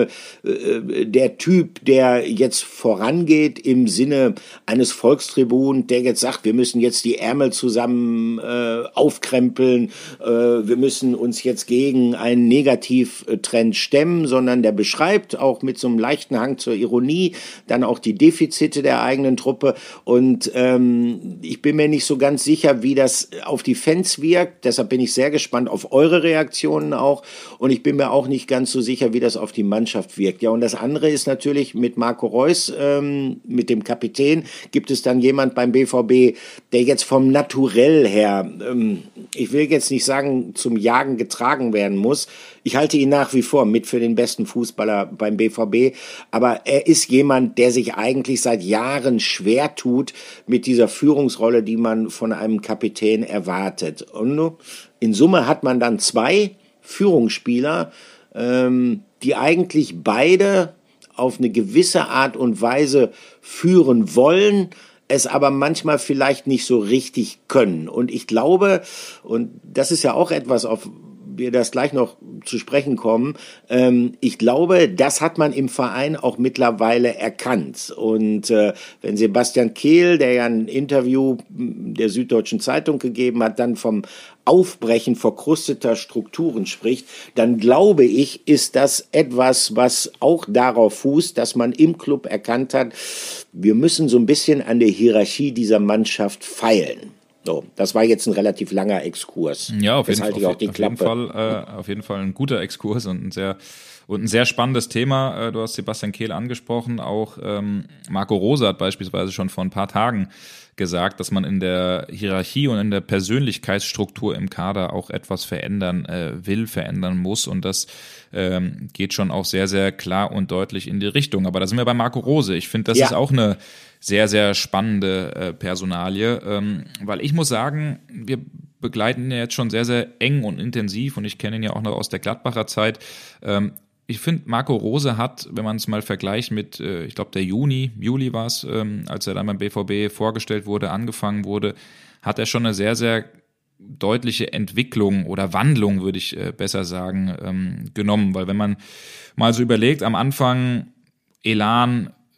äh, der Typ, der jetzt vorangeht im Sinne eines Volkstribun, der jetzt sagt, wir müssen jetzt die Ärmel zusammen äh, aufkrempeln, äh, wir müssen uns jetzt gegen einen Negativtrend stemmen, sondern der beschreibt auch mit so einem leichten Hang zur Ironie dann auch die Defizite der eigenen Truppe. Und ähm, ich bin mir nicht so ganz sicher, wie das auf die Fans wirkt. Deshalb bin ich sehr gespannt auf eure Reaktionen auch. Und ich bin mir auch nicht ganz so sicher, wie das auf die Mannschaft wirkt. Ja, und das andere ist natürlich mit Marco Reus, ähm, mit dem Kapitän, gibt es dann jemand beim B V B, der jetzt vom Naturell her, ähm, ich will jetzt nicht sagen, zum Jagen getragen werden muss. Ich halte ihn nach wie vor mit für den besten Fußballer beim B V B, aber er ist jemand, der sich eigentlich seit Jahren schwer tut mit dieser Führungsrolle, die man von einem Kapitän erwartet. Und in Summe hat man dann zwei Führungsspieler, ähm, die eigentlich beide auf eine gewisse Art und Weise führen wollen, es aber manchmal vielleicht nicht so richtig können. Und ich glaube, und das ist ja auch etwas, auf wir das gleich noch zu sprechen kommen, ähm, ich glaube, das hat man im Verein auch mittlerweile erkannt. Und äh, wenn Sebastian Kehl, der ja ein Interview der Süddeutschen Zeitung gegeben hat, dann vom Aufbrechen verkrusteter Strukturen spricht, dann glaube ich, ist das etwas, was auch darauf fußt, dass man im Club erkannt hat, wir müssen so ein bisschen an der Hierarchie dieser Mannschaft feilen. So, das war jetzt ein relativ langer Exkurs. Ja, auf jeden, Fall, auf, auf jeden Fall, äh, auf jeden Fall ein guter Exkurs und ein sehr und ein sehr spannendes Thema. Äh, du hast Sebastian Kehl angesprochen. Auch ähm, Marco Rose hat beispielsweise schon vor ein paar Tagen gesagt, dass man in der Hierarchie und in der Persönlichkeitsstruktur im Kader auch etwas verändern äh, will, verändern muss. Und das ähm, geht schon auch sehr, sehr klar und deutlich in die Richtung. Aber da sind wir bei Marco Rose. Ich finde, das ja. ist auch eine sehr, sehr spannende äh, Personalie, ähm, weil ich muss sagen, wir begleiten ihn ja jetzt schon sehr, sehr eng und intensiv und ich kenne ihn ja auch noch aus der Gladbacher Zeit. Ähm, ich finde, Marco Rose hat, wenn man es mal vergleicht mit, äh, ich glaube der Juni, Juli war es, ähm, als er dann beim B V B vorgestellt wurde, angefangen wurde, hat er schon eine sehr, sehr deutliche Entwicklung oder Wandlung, würde ich äh, besser sagen, ähm, genommen. Weil wenn man mal so überlegt, am Anfang Elan,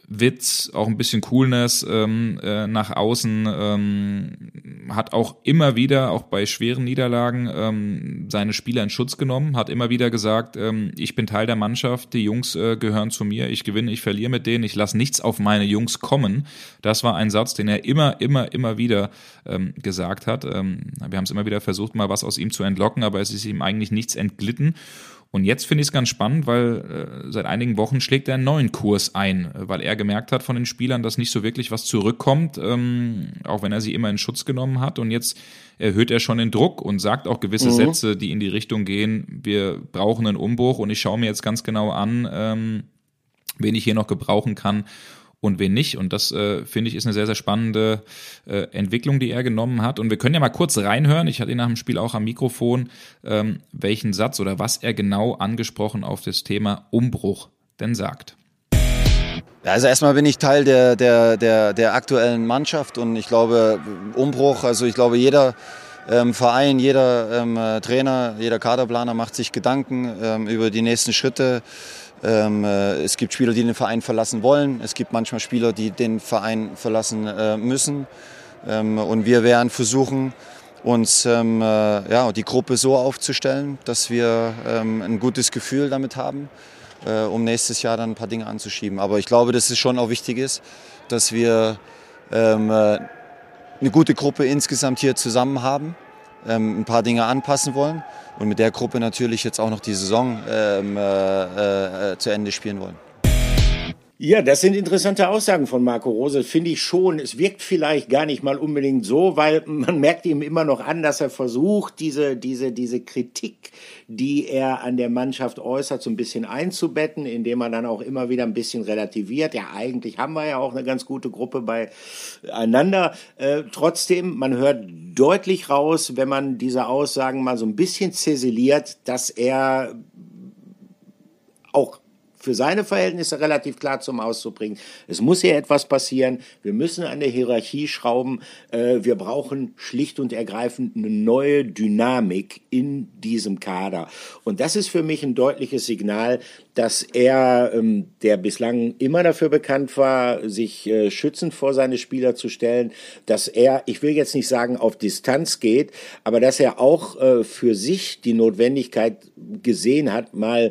Witz, auch ein bisschen Coolness ähm, äh, nach außen, ähm, hat auch immer wieder, auch bei schweren Niederlagen, ähm, seine Spieler in Schutz genommen, hat immer wieder gesagt, ähm, ich bin Teil der Mannschaft, die Jungs äh, gehören zu mir, ich gewinne, ich verliere mit denen, ich lasse nichts auf meine Jungs kommen. Das war ein Satz, den er immer, immer, immer wieder ähm, gesagt hat. Ähm, wir haben es immer wieder versucht, mal was aus ihm zu entlocken, aber es ist ihm eigentlich nichts entglitten. Und jetzt finde ich es ganz spannend, weil äh, seit einigen Wochen schlägt er einen neuen Kurs ein, weil er gemerkt hat von den Spielern, dass nicht so wirklich was zurückkommt, ähm, auch wenn er sie immer in Schutz genommen hat. Und jetzt erhöht er schon den Druck und sagt auch gewisse mhm. Sätze, die in die Richtung gehen, wir brauchen einen Umbruch und ich schaue mir jetzt ganz genau an, ähm, wen ich hier noch gebrauchen kann und wen nicht. Und das, äh, finde ich, ist eine sehr, sehr spannende äh, Entwicklung, die er genommen hat. Und wir können ja mal kurz reinhören, ich hatte ihn nach dem Spiel auch am Mikrofon, ähm, welchen Satz oder was er genau angesprochen auf das Thema Umbruch denn sagt. Ja, also erstmal bin ich Teil der, der, der, der aktuellen Mannschaft und ich glaube, Umbruch, also ich glaube, jeder ähm, Verein, jeder ähm, Trainer, jeder Kaderplaner macht sich Gedanken ähm, über die nächsten Schritte. Ähm, äh, es gibt Spieler, die den Verein verlassen wollen. Es gibt manchmal Spieler, die den Verein verlassen äh, müssen. Ähm, und wir werden versuchen, uns ähm, äh, ja, die Gruppe so aufzustellen, dass wir ähm, ein gutes Gefühl damit haben, äh, um nächstes Jahr dann ein paar Dinge anzuschieben. Aber ich glaube, dass es schon auch wichtig ist, dass wir ähm, äh, eine gute Gruppe insgesamt hier zusammen haben, ähm, ein paar Dinge anpassen wollen. Und mit der Gruppe natürlich jetzt auch noch die Saison ähm, äh, äh, zu Ende spielen wollen. Ja, das sind interessante Aussagen von Marco Rose, finde ich schon. Es wirkt vielleicht gar nicht mal unbedingt so, weil man merkt ihm immer noch an, dass er versucht, diese, diese, diese Kritik, die er an der Mannschaft äußert, so ein bisschen einzubetten, indem er dann auch immer wieder ein bisschen relativiert. Ja, eigentlich haben wir ja auch eine ganz gute Gruppe beieinander. Äh, trotzdem, man hört deutlich raus, wenn man diese Aussagen mal so ein bisschen zäseliert, dass er auch für seine Verhältnisse relativ klar zum Ausdruck bringen. Es muss hier etwas passieren. Wir müssen an der Hierarchie schrauben. Wir brauchen schlicht und ergreifend eine neue Dynamik in diesem Kader. Und das ist für mich ein deutliches Signal, dass er, der bislang immer dafür bekannt war, sich schützend vor seine Spieler zu stellen, dass er, ich will jetzt nicht sagen, auf Distanz geht, aber dass er auch für sich die Notwendigkeit gesehen hat, mal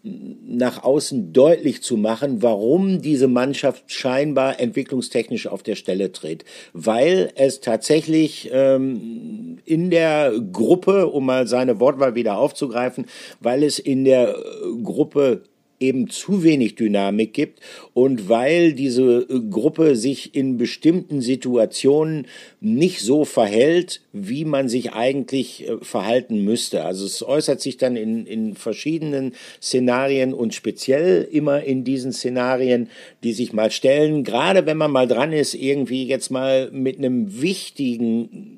nach außen deutlich zu machen, warum diese Mannschaft scheinbar entwicklungstechnisch auf der Stelle tritt. Weil es tatsächlich ähm, in der Gruppe, um mal seine Wortwahl wieder aufzugreifen, weil es in der Gruppe eben zu wenig Dynamik gibt und weil diese Gruppe sich in bestimmten Situationen nicht so verhält, wie man sich eigentlich verhalten müsste. Also es äußert sich dann in, in verschiedenen Szenarien und speziell immer in diesen Szenarien, die sich mal stellen, gerade wenn man mal dran ist, irgendwie jetzt mal mit einem wichtigen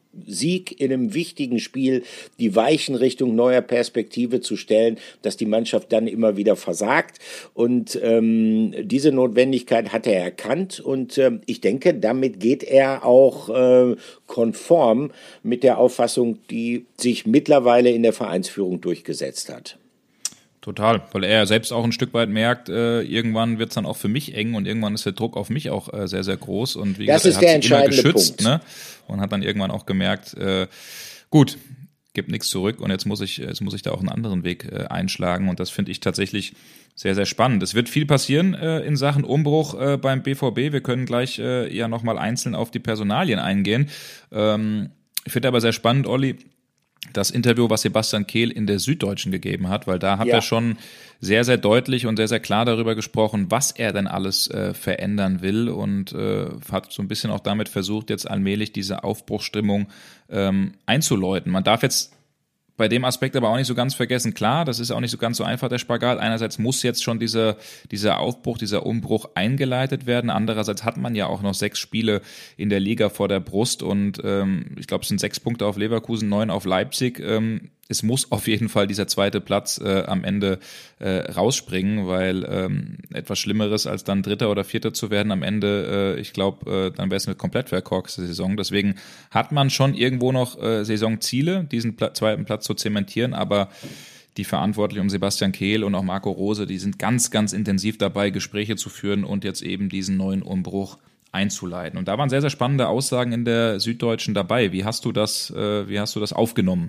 Sieg in einem wichtigen Spiel die Weichen Richtung neuer Perspektive zu stellen, dass die Mannschaft dann immer wieder versagt. Und ähm, diese Notwendigkeit hat er erkannt und ähm, ich denke, damit geht er auch äh, konform mit der Auffassung, die sich mittlerweile in der Vereinsführung durchgesetzt hat. Total, weil er selbst auch ein Stück weit merkt, äh, irgendwann wird es dann auch für mich eng und irgendwann ist der Druck auf mich auch äh, sehr, sehr groß. Und wie das gesagt, er er hat sich immer geschützt, ne? Und hat dann irgendwann auch gemerkt, äh, gut, gibt nichts zurück und jetzt muss ich, jetzt muss ich da auch einen anderen Weg äh, einschlagen. Und das finde ich tatsächlich sehr, sehr spannend. Es wird viel passieren äh, in Sachen Umbruch äh, beim B V B. Wir können gleich äh, ja nochmal einzeln auf die Personalien eingehen. Ähm, ich finde aber sehr spannend, Olli, das Interview, was Sebastian Kehl in der Süddeutschen gegeben hat, weil da hat ja. er schon sehr, sehr deutlich und sehr, sehr klar darüber gesprochen, was er denn alles äh, verändern will und äh, hat so ein bisschen auch damit versucht, jetzt allmählich diese Aufbruchsstimmung ähm, einzuläuten. Man darf jetzt bei dem Aspekt aber auch nicht so ganz vergessen, klar, das ist auch nicht so ganz so einfach, der Spagat. Einerseits muss jetzt schon dieser, dieser Aufbruch, dieser Umbruch eingeleitet werden. Andererseits hat man ja auch noch sechs Spiele in der Liga vor der Brust und ähm, ich glaube, es sind sechs Punkte auf Leverkusen, neun auf Leipzig. Ähm, es muss auf jeden Fall dieser zweite Platz äh, am Ende äh, rausspringen, weil ähm, etwas Schlimmeres als dann Dritter oder Vierter zu werden am Ende, äh, ich glaube, äh, dann wäre es eine komplett verkorkste Saison. Deswegen hat man schon irgendwo noch äh, Saisonziele, diesen Pla- zweiten Platz zu zementieren, aber die Verantwortlichen um Sebastian Kehl und auch Marco Rose, die sind ganz, ganz intensiv dabei, Gespräche zu führen und jetzt eben diesen neuen Umbruch einzuleiten. Und da waren sehr, sehr spannende Aussagen in der Süddeutschen dabei. Wie hast du das, äh, wie hast du das aufgenommen?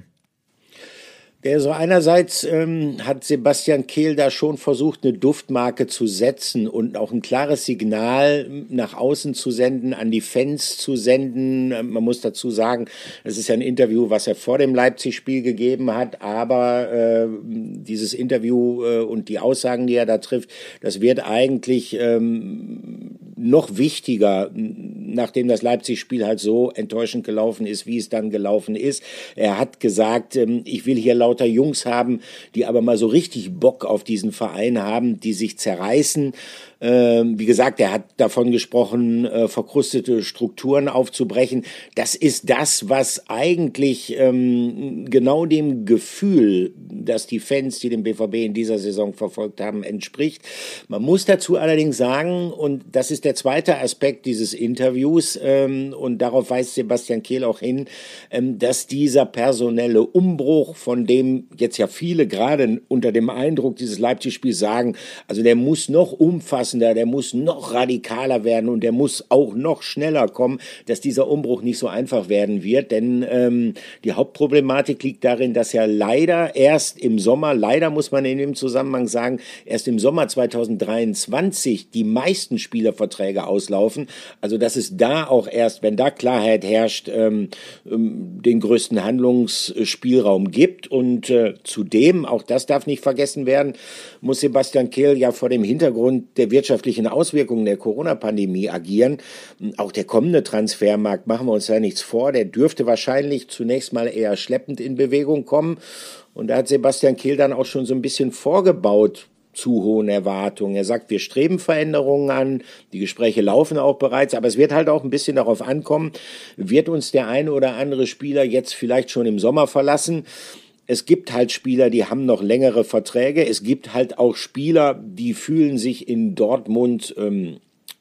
Der so einerseits ähm, hat Sebastian Kehl da schon versucht, eine Duftmarke zu setzen und auch ein klares Signal nach außen zu senden, an die Fans zu senden. Man muss dazu sagen, es ist ja ein Interview, was er vor dem Leipzig-Spiel gegeben hat, aber äh, dieses Interview äh, und die Aussagen, die er da trifft, das wird eigentlich ähm, noch wichtiger, nachdem das Leipzig-Spiel halt so enttäuschend gelaufen ist, wie es dann gelaufen ist. Er hat gesagt, ähm, ich will hier lauter Jungs haben, die aber mal so richtig Bock auf diesen Verein haben, die sich zerreißen. Ähm, wie gesagt, er hat davon gesprochen, äh, verkrustete Strukturen aufzubrechen. Das ist das, was eigentlich ähm, genau dem Gefühl, das die Fans, die den B V B in dieser Saison verfolgt haben, entspricht. Man muss dazu allerdings sagen, und das ist der zweite Aspekt dieses Interviews, ähm, und darauf weist Sebastian Kehl auch hin, ähm, dass dieser personelle Umbruch, von dem jetzt ja viele gerade unter dem Eindruck dieses Leipzig-Spiels sagen, also der muss noch umfassender, der muss noch radikaler werden und der muss auch noch schneller kommen, dass dieser Umbruch nicht so einfach werden wird, denn ähm, die Hauptproblematik liegt darin, dass ja leider erst im Sommer, leider muss man in dem Zusammenhang sagen, erst im Sommer zweitausenddreiundzwanzig die meisten Spielerverträge auslaufen, also dass es da auch erst, wenn da Klarheit herrscht, ähm, ähm, den größten Handlungsspielraum gibt und äh, zudem, auch das darf nicht vergessen werden, muss Sebastian Kehl ja vor dem Hintergrund der wirtschaftlichen Auswirkungen der Corona-Pandemie agieren. Auch der kommende Transfermarkt, machen wir uns da nichts vor, der dürfte wahrscheinlich zunächst mal eher schleppend in Bewegung kommen. Und da hat Sebastian Kehl dann auch schon so ein bisschen vorgebaut zu hohen Erwartungen. Er sagt, wir streben Veränderungen an, die Gespräche laufen auch bereits, aber es wird halt auch ein bisschen darauf ankommen, wird uns der eine oder andere Spieler jetzt vielleicht schon im Sommer verlassen. Es gibt halt Spieler, die haben noch längere Verträge. Es gibt halt auch Spieler, die fühlen sich in Dortmund ähm,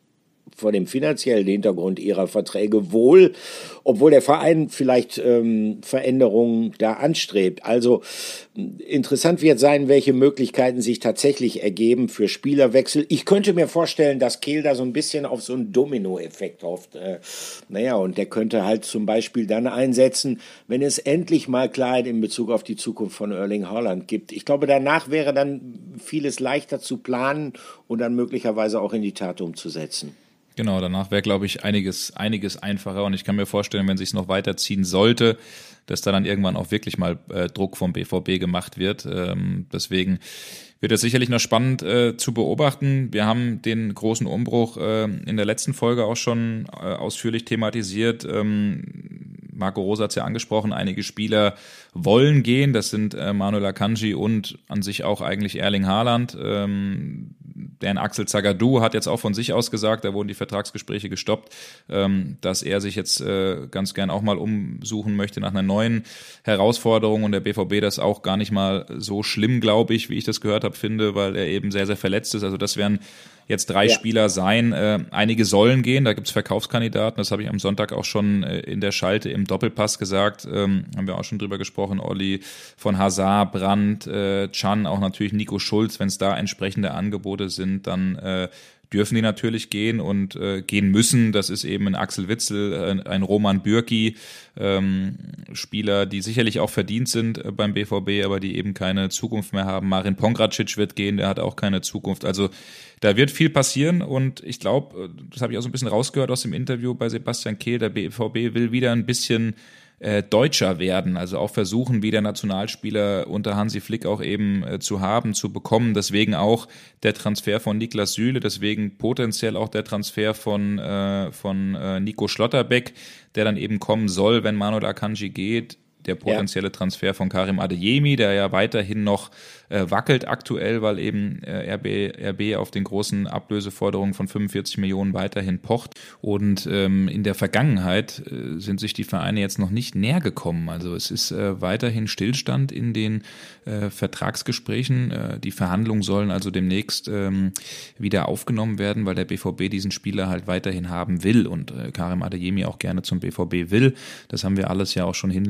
vor dem finanziellen Hintergrund ihrer Verträge wohl, obwohl der Verein vielleicht ähm, Veränderungen da anstrebt. Also interessant wird sein, welche Möglichkeiten sich tatsächlich ergeben für Spielerwechsel. Ich könnte mir vorstellen, dass Kehl da so ein bisschen auf so einen Domino-Effekt hofft. Äh, naja, und der könnte halt zum Beispiel dann einsetzen, wenn es endlich mal Klarheit in Bezug auf die Zukunft von Erling Haaland gibt. Ich glaube, danach wäre dann vieles leichter zu planen und dann möglicherweise auch in die Tat umzusetzen. Genau, danach wäre, glaube ich, einiges, einiges einfacher und ich kann mir vorstellen, wenn sich es noch weiterziehen sollte, dass da dann irgendwann auch wirklich mal äh, Druck vom B V B gemacht wird. Ähm, deswegen wird es sicherlich noch spannend äh, zu beobachten. Wir haben den großen Umbruch äh, in der letzten Folge auch schon äh, ausführlich thematisiert. Ähm, Marco Rose hat es ja angesprochen, einige Spieler wollen gehen, das sind äh, Manuel Akanji und an sich auch eigentlich Erling Haaland. Ähm, deren Axel Zagadou hat jetzt auch von sich aus gesagt, da wurden die Vertragsgespräche gestoppt, ähm, dass er sich jetzt äh, ganz gern auch mal umsuchen möchte nach einer neuen Herausforderung und der B V B das auch gar nicht mal so schlimm, glaube ich, wie ich das gehört habe, finde, weil er eben sehr, sehr verletzt ist. Also das wären jetzt drei ja. Spieler sein. Äh, einige sollen gehen, da gibt's Verkaufskandidaten, das habe ich am Sonntag auch schon äh, in der Schalte im Doppelpass gesagt, ähm, haben wir auch schon drüber gesprochen, Olli, von Hazard, Brandt, äh, Can, auch natürlich Nico Schulz, wenn es da entsprechende Angebote sind, dann äh, dürfen die natürlich gehen und äh, gehen müssen. Das ist eben ein Axel Witsel, äh, ein Roman Bürki, ähm, Spieler, die sicherlich auch verdient sind äh, beim B V B, aber die eben keine Zukunft mehr haben. Marin Pongracic wird gehen, der hat auch keine Zukunft. Also da wird viel passieren und ich glaube, das habe ich auch so ein bisschen rausgehört aus dem Interview bei Sebastian Kehl, der B V B will wieder ein bisschen äh, deutscher werden, also auch versuchen, wieder Nationalspieler unter Hansi Flick auch eben äh, zu haben, zu bekommen. Deswegen auch der Transfer von Niklas Süle, deswegen potenziell auch der Transfer von, äh, von äh, Nico Schlotterbeck, der dann eben kommen soll, wenn Manuel Akanji geht. Der potenzielle ja. Transfer von Karim Adeyemi, der ja weiterhin noch äh, wackelt aktuell, weil eben äh, R B, R B auf den großen Ablöseforderungen von fünfundvierzig Millionen weiterhin pocht. Und ähm, in der Vergangenheit äh, sind sich die Vereine jetzt noch nicht näher gekommen. Also es ist äh, weiterhin Stillstand in den äh, Vertragsgesprächen. Äh, die Verhandlungen sollen also demnächst ähm, wieder aufgenommen werden, weil der B V B diesen Spieler halt weiterhin haben will und äh, Karim Adeyemi auch gerne zum B V B will. Das haben wir alles ja auch schon hinlänglich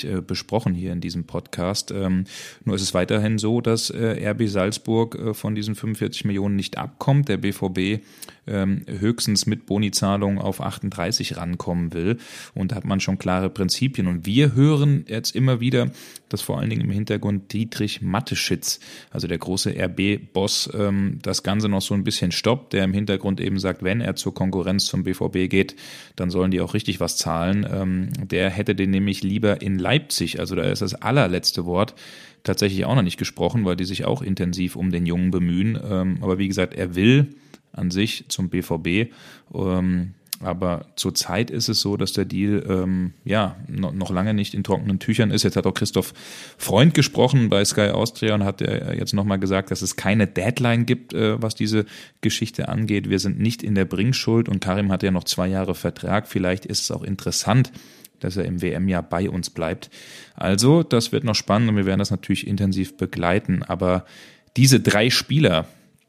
äh, besprochen hier in diesem Podcast. Ähm, nur ist es weiterhin so, dass äh, R B Salzburg äh, von diesen fünfundvierzig Millionen nicht abkommt. Der B V B ähm, höchstens mit Bonizahlung auf achtunddreißig rankommen will. Und da hat man schon klare Prinzipien. Und wir hören jetzt immer wieder, dass vor allen Dingen im Hintergrund Dietrich Mateschitz, also der große R B-Boss, ähm, das Ganze noch so ein bisschen stoppt, der im Hintergrund eben sagt, wenn er zur Konkurrenz zum B V B geht, dann sollen die auch richtig was zahlen. Ähm, der hätte den nämlich lieber in Leipzig, also da ist das allerletzte Wort tatsächlich auch noch nicht gesprochen, weil die sich auch intensiv um den Jungen bemühen. Ähm, aber wie gesagt, er will an sich zum B V B. Ähm, aber zurzeit ist es so, dass der Deal ähm, ja no, noch lange nicht in trockenen Tüchern ist. Jetzt hat auch Christoph Freund gesprochen bei Sky Austria und hat er jetzt nochmal gesagt, dass es keine Deadline gibt, äh, was diese Geschichte angeht. Wir sind nicht in der Bringschuld und Karim hat ja noch zwei Jahre Vertrag. Vielleicht ist es auch interessant, dass er im W M-Jahr bei uns bleibt. Also, das wird noch spannend und wir werden das natürlich intensiv begleiten. Aber diese drei Spieler,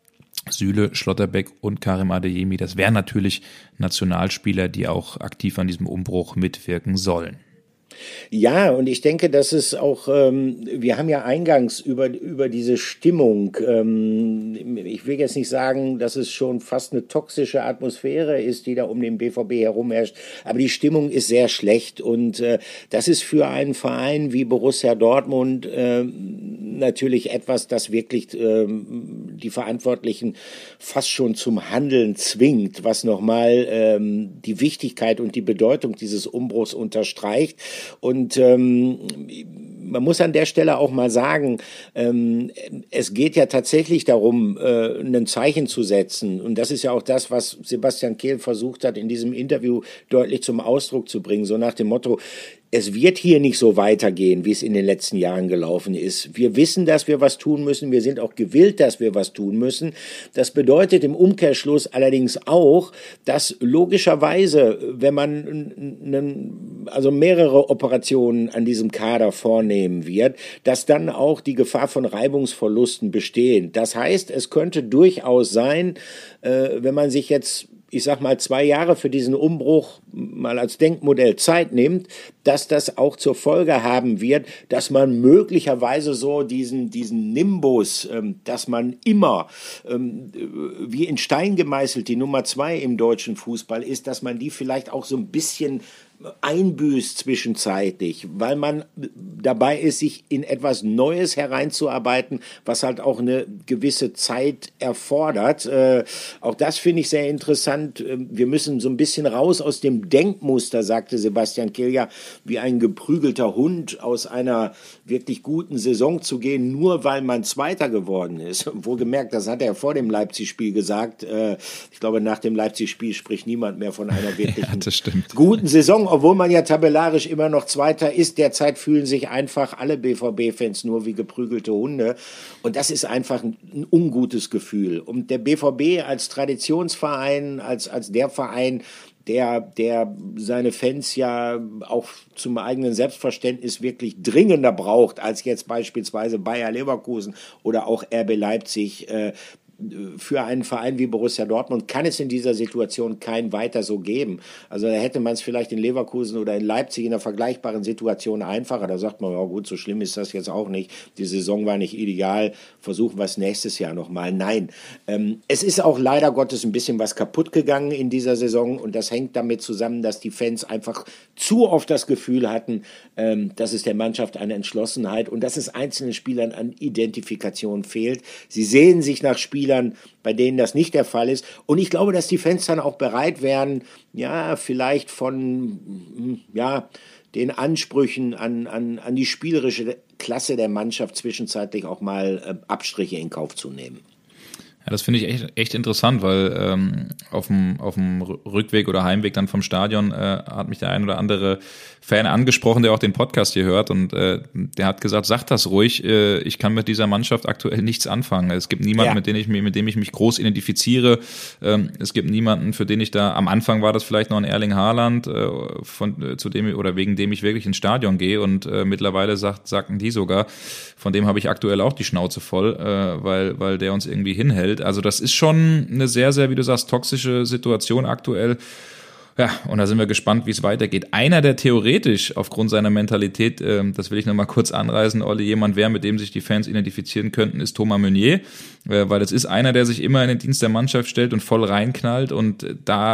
Süle, Schlotterbeck und Karim Adeyemi, das wären natürlich Nationalspieler, die auch aktiv an diesem Umbruch mitwirken sollen. Ja, und ich denke, dass es auch, ähm, wir haben ja eingangs über, über diese Stimmung, ähm, ich will jetzt nicht sagen, dass es schon fast eine toxische Atmosphäre ist, die da um den B V B herum herrscht, aber die Stimmung ist sehr schlecht und äh, das ist für einen Verein wie Borussia Dortmund äh, natürlich etwas, das wirklich äh, die Verantwortlichen fast schon zum Handeln zwingt, was nochmal ähm, die Wichtigkeit und die Bedeutung dieses Umbruchs unterstreicht. Und ähm, man muss an der Stelle auch mal sagen, ähm, es geht ja tatsächlich darum, äh, ein Zeichen zu setzen. Und das ist ja auch das, was Sebastian Kehl versucht hat, in diesem Interview deutlich zum Ausdruck zu bringen. So nach dem Motto, es wird hier nicht so weitergehen, wie es in den letzten Jahren gelaufen ist. Wir wissen, dass wir was tun müssen. Wir sind auch gewillt, dass wir was tun müssen. Das bedeutet im Umkehrschluss allerdings auch, dass logischerweise, wenn man also mehrere Operationen an diesem Kader vornehmen wird, dass dann auch die Gefahr von Reibungsverlusten besteht. Das heißt, es könnte durchaus sein, wenn man sich jetzt ich sag mal, zwei Jahre für diesen Umbruch mal als Denkmodell Zeit nimmt, dass das auch zur Folge haben wird, dass man möglicherweise so diesen, diesen Nimbus, ähm, dass man immer ähm, wie in Stein gemeißelt die Nummer zwei im deutschen Fußball ist, dass man die vielleicht auch so ein bisschen einbüßt zwischenzeitlich, weil man dabei ist, sich in etwas Neues hereinzuarbeiten, was halt auch eine gewisse Zeit erfordert. Äh, auch das finde ich sehr interessant. Wir müssen so ein bisschen raus aus dem Denkmuster, sagte Sebastian Kehl, ja, wie ein geprügelter Hund aus einer wirklich guten Saison zu gehen, nur weil man Zweiter geworden ist. Wohlgemerkt, das hat er vor dem Leipzig-Spiel gesagt. Äh, ich glaube, nach dem Leipzig-Spiel spricht niemand mehr von einer wirklich ja, guten Saison. Obwohl man ja tabellarisch immer noch Zweiter ist, derzeit fühlen sich einfach alle B V B-Fans nur wie geprügelte Hunde. Und das ist einfach ein, ein ungutes Gefühl. Und der B V B als Traditionsverein, als, als der Verein, der, der seine Fans ja auch zum eigenen Selbstverständnis wirklich dringender braucht, als jetzt beispielsweise Bayer Leverkusen oder auch R B Leipzig, äh, für einen Verein wie Borussia Dortmund kann es in dieser Situation kein weiter so geben. Also da hätte man es vielleicht in Leverkusen oder in Leipzig in einer vergleichbaren Situation einfacher. Da sagt man, ja gut, so schlimm ist das jetzt auch nicht. Die Saison war nicht ideal, versuchen wir es nächstes Jahr nochmal. Nein, ähm, es ist auch leider Gottes ein bisschen was kaputt gegangen in dieser Saison und das hängt damit zusammen, dass die Fans einfach zu oft das Gefühl hatten, ähm, dass es der Mannschaft an Entschlossenheit und dass es einzelnen Spielern an Identifikation fehlt. Sie sehen sich nach Spielern, bei denen das nicht der Fall ist. Und ich glaube, dass die Fans dann auch bereit wären, ja, vielleicht von, ja, den Ansprüchen an, an, an die spielerische Klasse der Mannschaft zwischenzeitlich auch mal äh, Abstriche in Kauf zu nehmen. Ja, das finde ich echt, echt interessant, weil ähm, auf dem auf dem Rückweg oder Heimweg dann vom Stadion äh, hat mich der ein oder andere Fan angesprochen, der auch den Podcast hier hört und äh, der hat gesagt, sag das ruhig, äh, ich kann mit dieser Mannschaft aktuell nichts anfangen. Es gibt niemanden, ja. mit dem ich mich, mit dem ich mich groß identifiziere. Ähm, es gibt niemanden, für den ich da, am Anfang war das vielleicht noch ein Erling Haaland, äh, von äh, zu dem oder wegen dem ich wirklich ins Stadion gehe und äh, mittlerweile sagt, sagten die sogar, von dem habe ich aktuell auch die Schnauze voll, äh, weil weil der uns irgendwie hinhält. Also das ist schon eine sehr, sehr, wie du sagst, toxische Situation aktuell. Ja, und da sind wir gespannt, wie es weitergeht. Einer, der theoretisch aufgrund seiner Mentalität, äh, das will ich nochmal kurz anreißen, Olli, jemand wäre, mit dem sich die Fans identifizieren könnten, ist Thomas Meunier, äh, weil das ist einer, der sich immer in den Dienst der Mannschaft stellt und voll reinknallt, und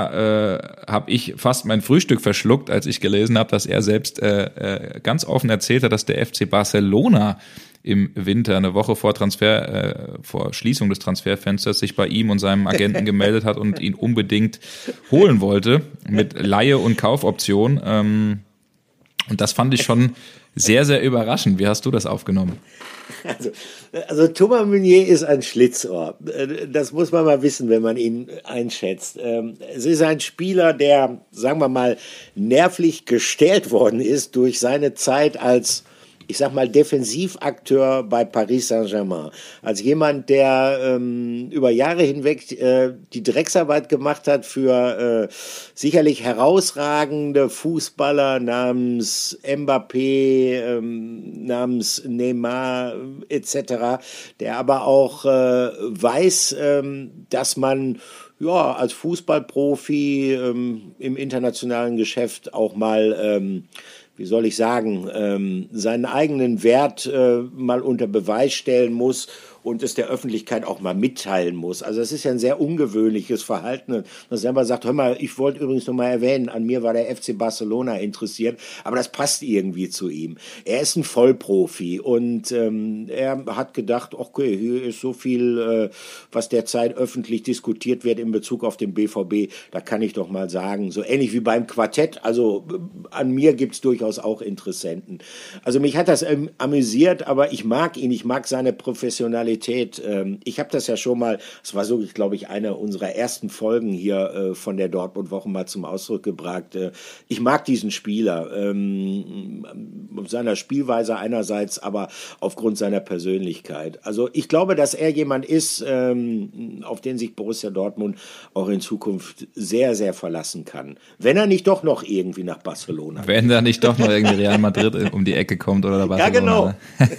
da äh, habe ich fast mein Frühstück verschluckt, als ich gelesen habe, dass er selbst äh, äh, ganz offen erzählt hat, dass der F C Barcelona im Winter, eine Woche vor Transfer, äh, vor Schließung des Transferfensters, sich bei ihm und seinem Agenten gemeldet hat und ihn unbedingt holen wollte mit Leihe- und Kaufoption. Ähm, und das fand ich schon sehr, sehr überraschend. Wie hast du das aufgenommen? Also, also Thomas Meunier ist ein Schlitzohr. Das muss man mal wissen, wenn man ihn einschätzt. Es ist ein Spieler, der, sagen wir mal, nervlich gestählt worden ist durch seine Zeit als, ich sag mal, Defensivakteur bei Paris Saint-Germain. Als jemand, der ähm, über Jahre hinweg äh, die Drecksarbeit gemacht hat für äh, sicherlich herausragende Fußballer namens Mbappé, ähm, namens Neymar et cetera, der aber auch äh, weiß, ähm, dass man ja als Fußballprofi ähm, im internationalen Geschäft auch mal ähm, wie soll ich sagen, ähm, seinen eigenen Wert äh, mal unter Beweis stellen muss und es der Öffentlichkeit auch mal mitteilen muss. Also es ist ja ein sehr ungewöhnliches Verhalten, dass er selber sagt, hör mal, ich wollte übrigens noch mal erwähnen, an mir war der F C Barcelona interessiert, aber das passt irgendwie zu ihm. Er ist ein Vollprofi und ähm, er hat gedacht, okay, hier ist so viel, äh, was derzeit öffentlich diskutiert wird in Bezug auf den B V B, da kann ich doch mal sagen, so ähnlich wie beim Quartett, also an mir gibt's durchaus auch Interessenten. Also mich hat das ähm, amüsiert, aber ich mag ihn, ich mag seine Professionalität. Ich habe das ja schon mal, das war so, ich glaube ich, eine unserer ersten Folgen hier äh, von der Dortmund-Woche mal zum Ausdruck gebracht. Äh, ich mag diesen Spieler, ähm, seiner Spielweise einerseits, aber aufgrund seiner Persönlichkeit. Also ich glaube, dass er jemand ist, ähm, auf den sich Borussia Dortmund auch in Zukunft sehr, sehr verlassen kann. Wenn er nicht doch noch irgendwie nach Barcelona geht. Wenn er nicht doch noch irgendwie Real Madrid um die Ecke kommt oder Barcelona. Ja, genau.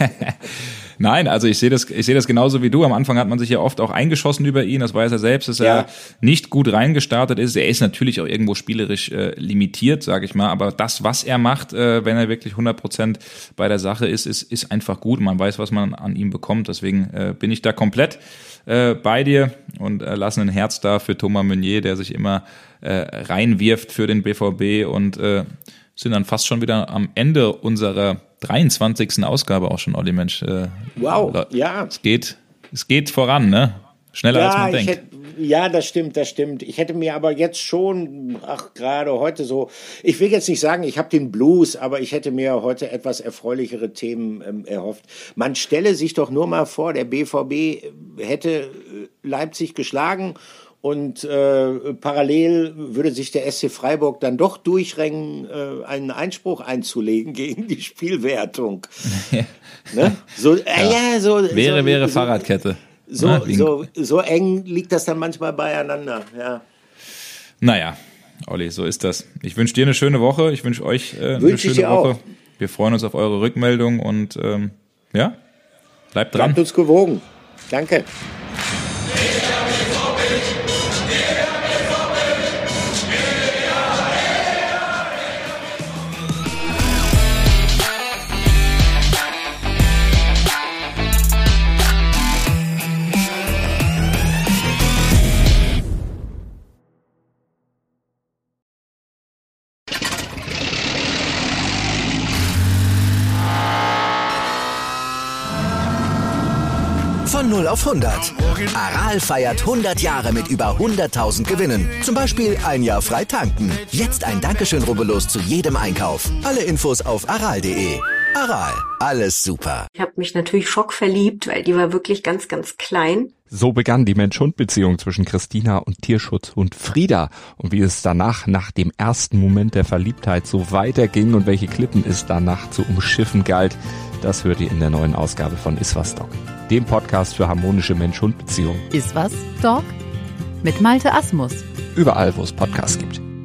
Nein, also ich sehe das, ich sehe das genauso wie du. Am Anfang hat man sich ja oft auch eingeschossen über ihn. Das weiß er selbst, dass ja. er nicht gut reingestartet ist. Er ist natürlich auch irgendwo spielerisch äh, limitiert, sage ich mal. Aber das, was er macht, äh, wenn er wirklich hundert Prozent bei der Sache ist, ist, ist einfach gut. Man weiß, was man an ihm bekommt. Deswegen äh, bin ich da komplett äh, bei dir und äh, lassen ein Herz da für Thomas Meunier, der sich immer äh, reinwirft für den B V B, und äh, sind dann fast schon wieder am Ende unserer dreiundzwanzigsten Ausgabe auch schon, Olli, Mensch. Äh, wow, ja. Es geht, es geht voran, ne? Schneller ja, als man denkt. Hätte, ja, das stimmt, das stimmt. Ich hätte mir aber jetzt schon, ach, gerade heute so, ich will jetzt nicht sagen, ich habe den Blues, aber ich hätte mir heute etwas erfreulichere Themen ähm, erhofft. Man stelle sich doch nur mal vor, der B V B hätte Leipzig geschlagen und äh, parallel würde sich der S C Freiburg dann doch durchringen, äh, einen Einspruch einzulegen gegen die Spielwertung. Ja. Ne? So, äh, ja. ja, so, wäre, so, wäre so, Fahrradkette. So, Na, so, so eng liegt das dann manchmal beieinander. Ja. Naja, Olli, so ist das. Ich wünsche dir eine schöne Woche. Ich wünsche euch äh, eine Wünsch schöne Woche. Auch. Wir freuen uns auf eure Rückmeldung und ähm, ja, bleibt dran. Bleibt uns gewogen. Danke. Von null auf hundert. Aral feiert hundert Jahre mit über hunderttausend Gewinnen. Zum Beispiel ein Jahr frei tanken. Jetzt ein Dankeschön, rubbellos zu jedem Einkauf. Alle Infos auf aral punkt de. Aral, alles super. Ich habe mich natürlich schockverliebt, weil die war wirklich ganz, ganz klein. So begann die Mensch-Hund-Beziehung zwischen Christina und Tierschutzhund Frieda. Und wie es danach, nach dem ersten Moment der Verliebtheit, so weiterging und welche Klippen es danach zu umschiffen galt, das hört ihr in der neuen Ausgabe von Iswas Dog, dem Podcast für harmonische Mensch-Hund-Beziehungen. Iswas Dog mit Malte Asmus. Überall, wo es Podcasts gibt.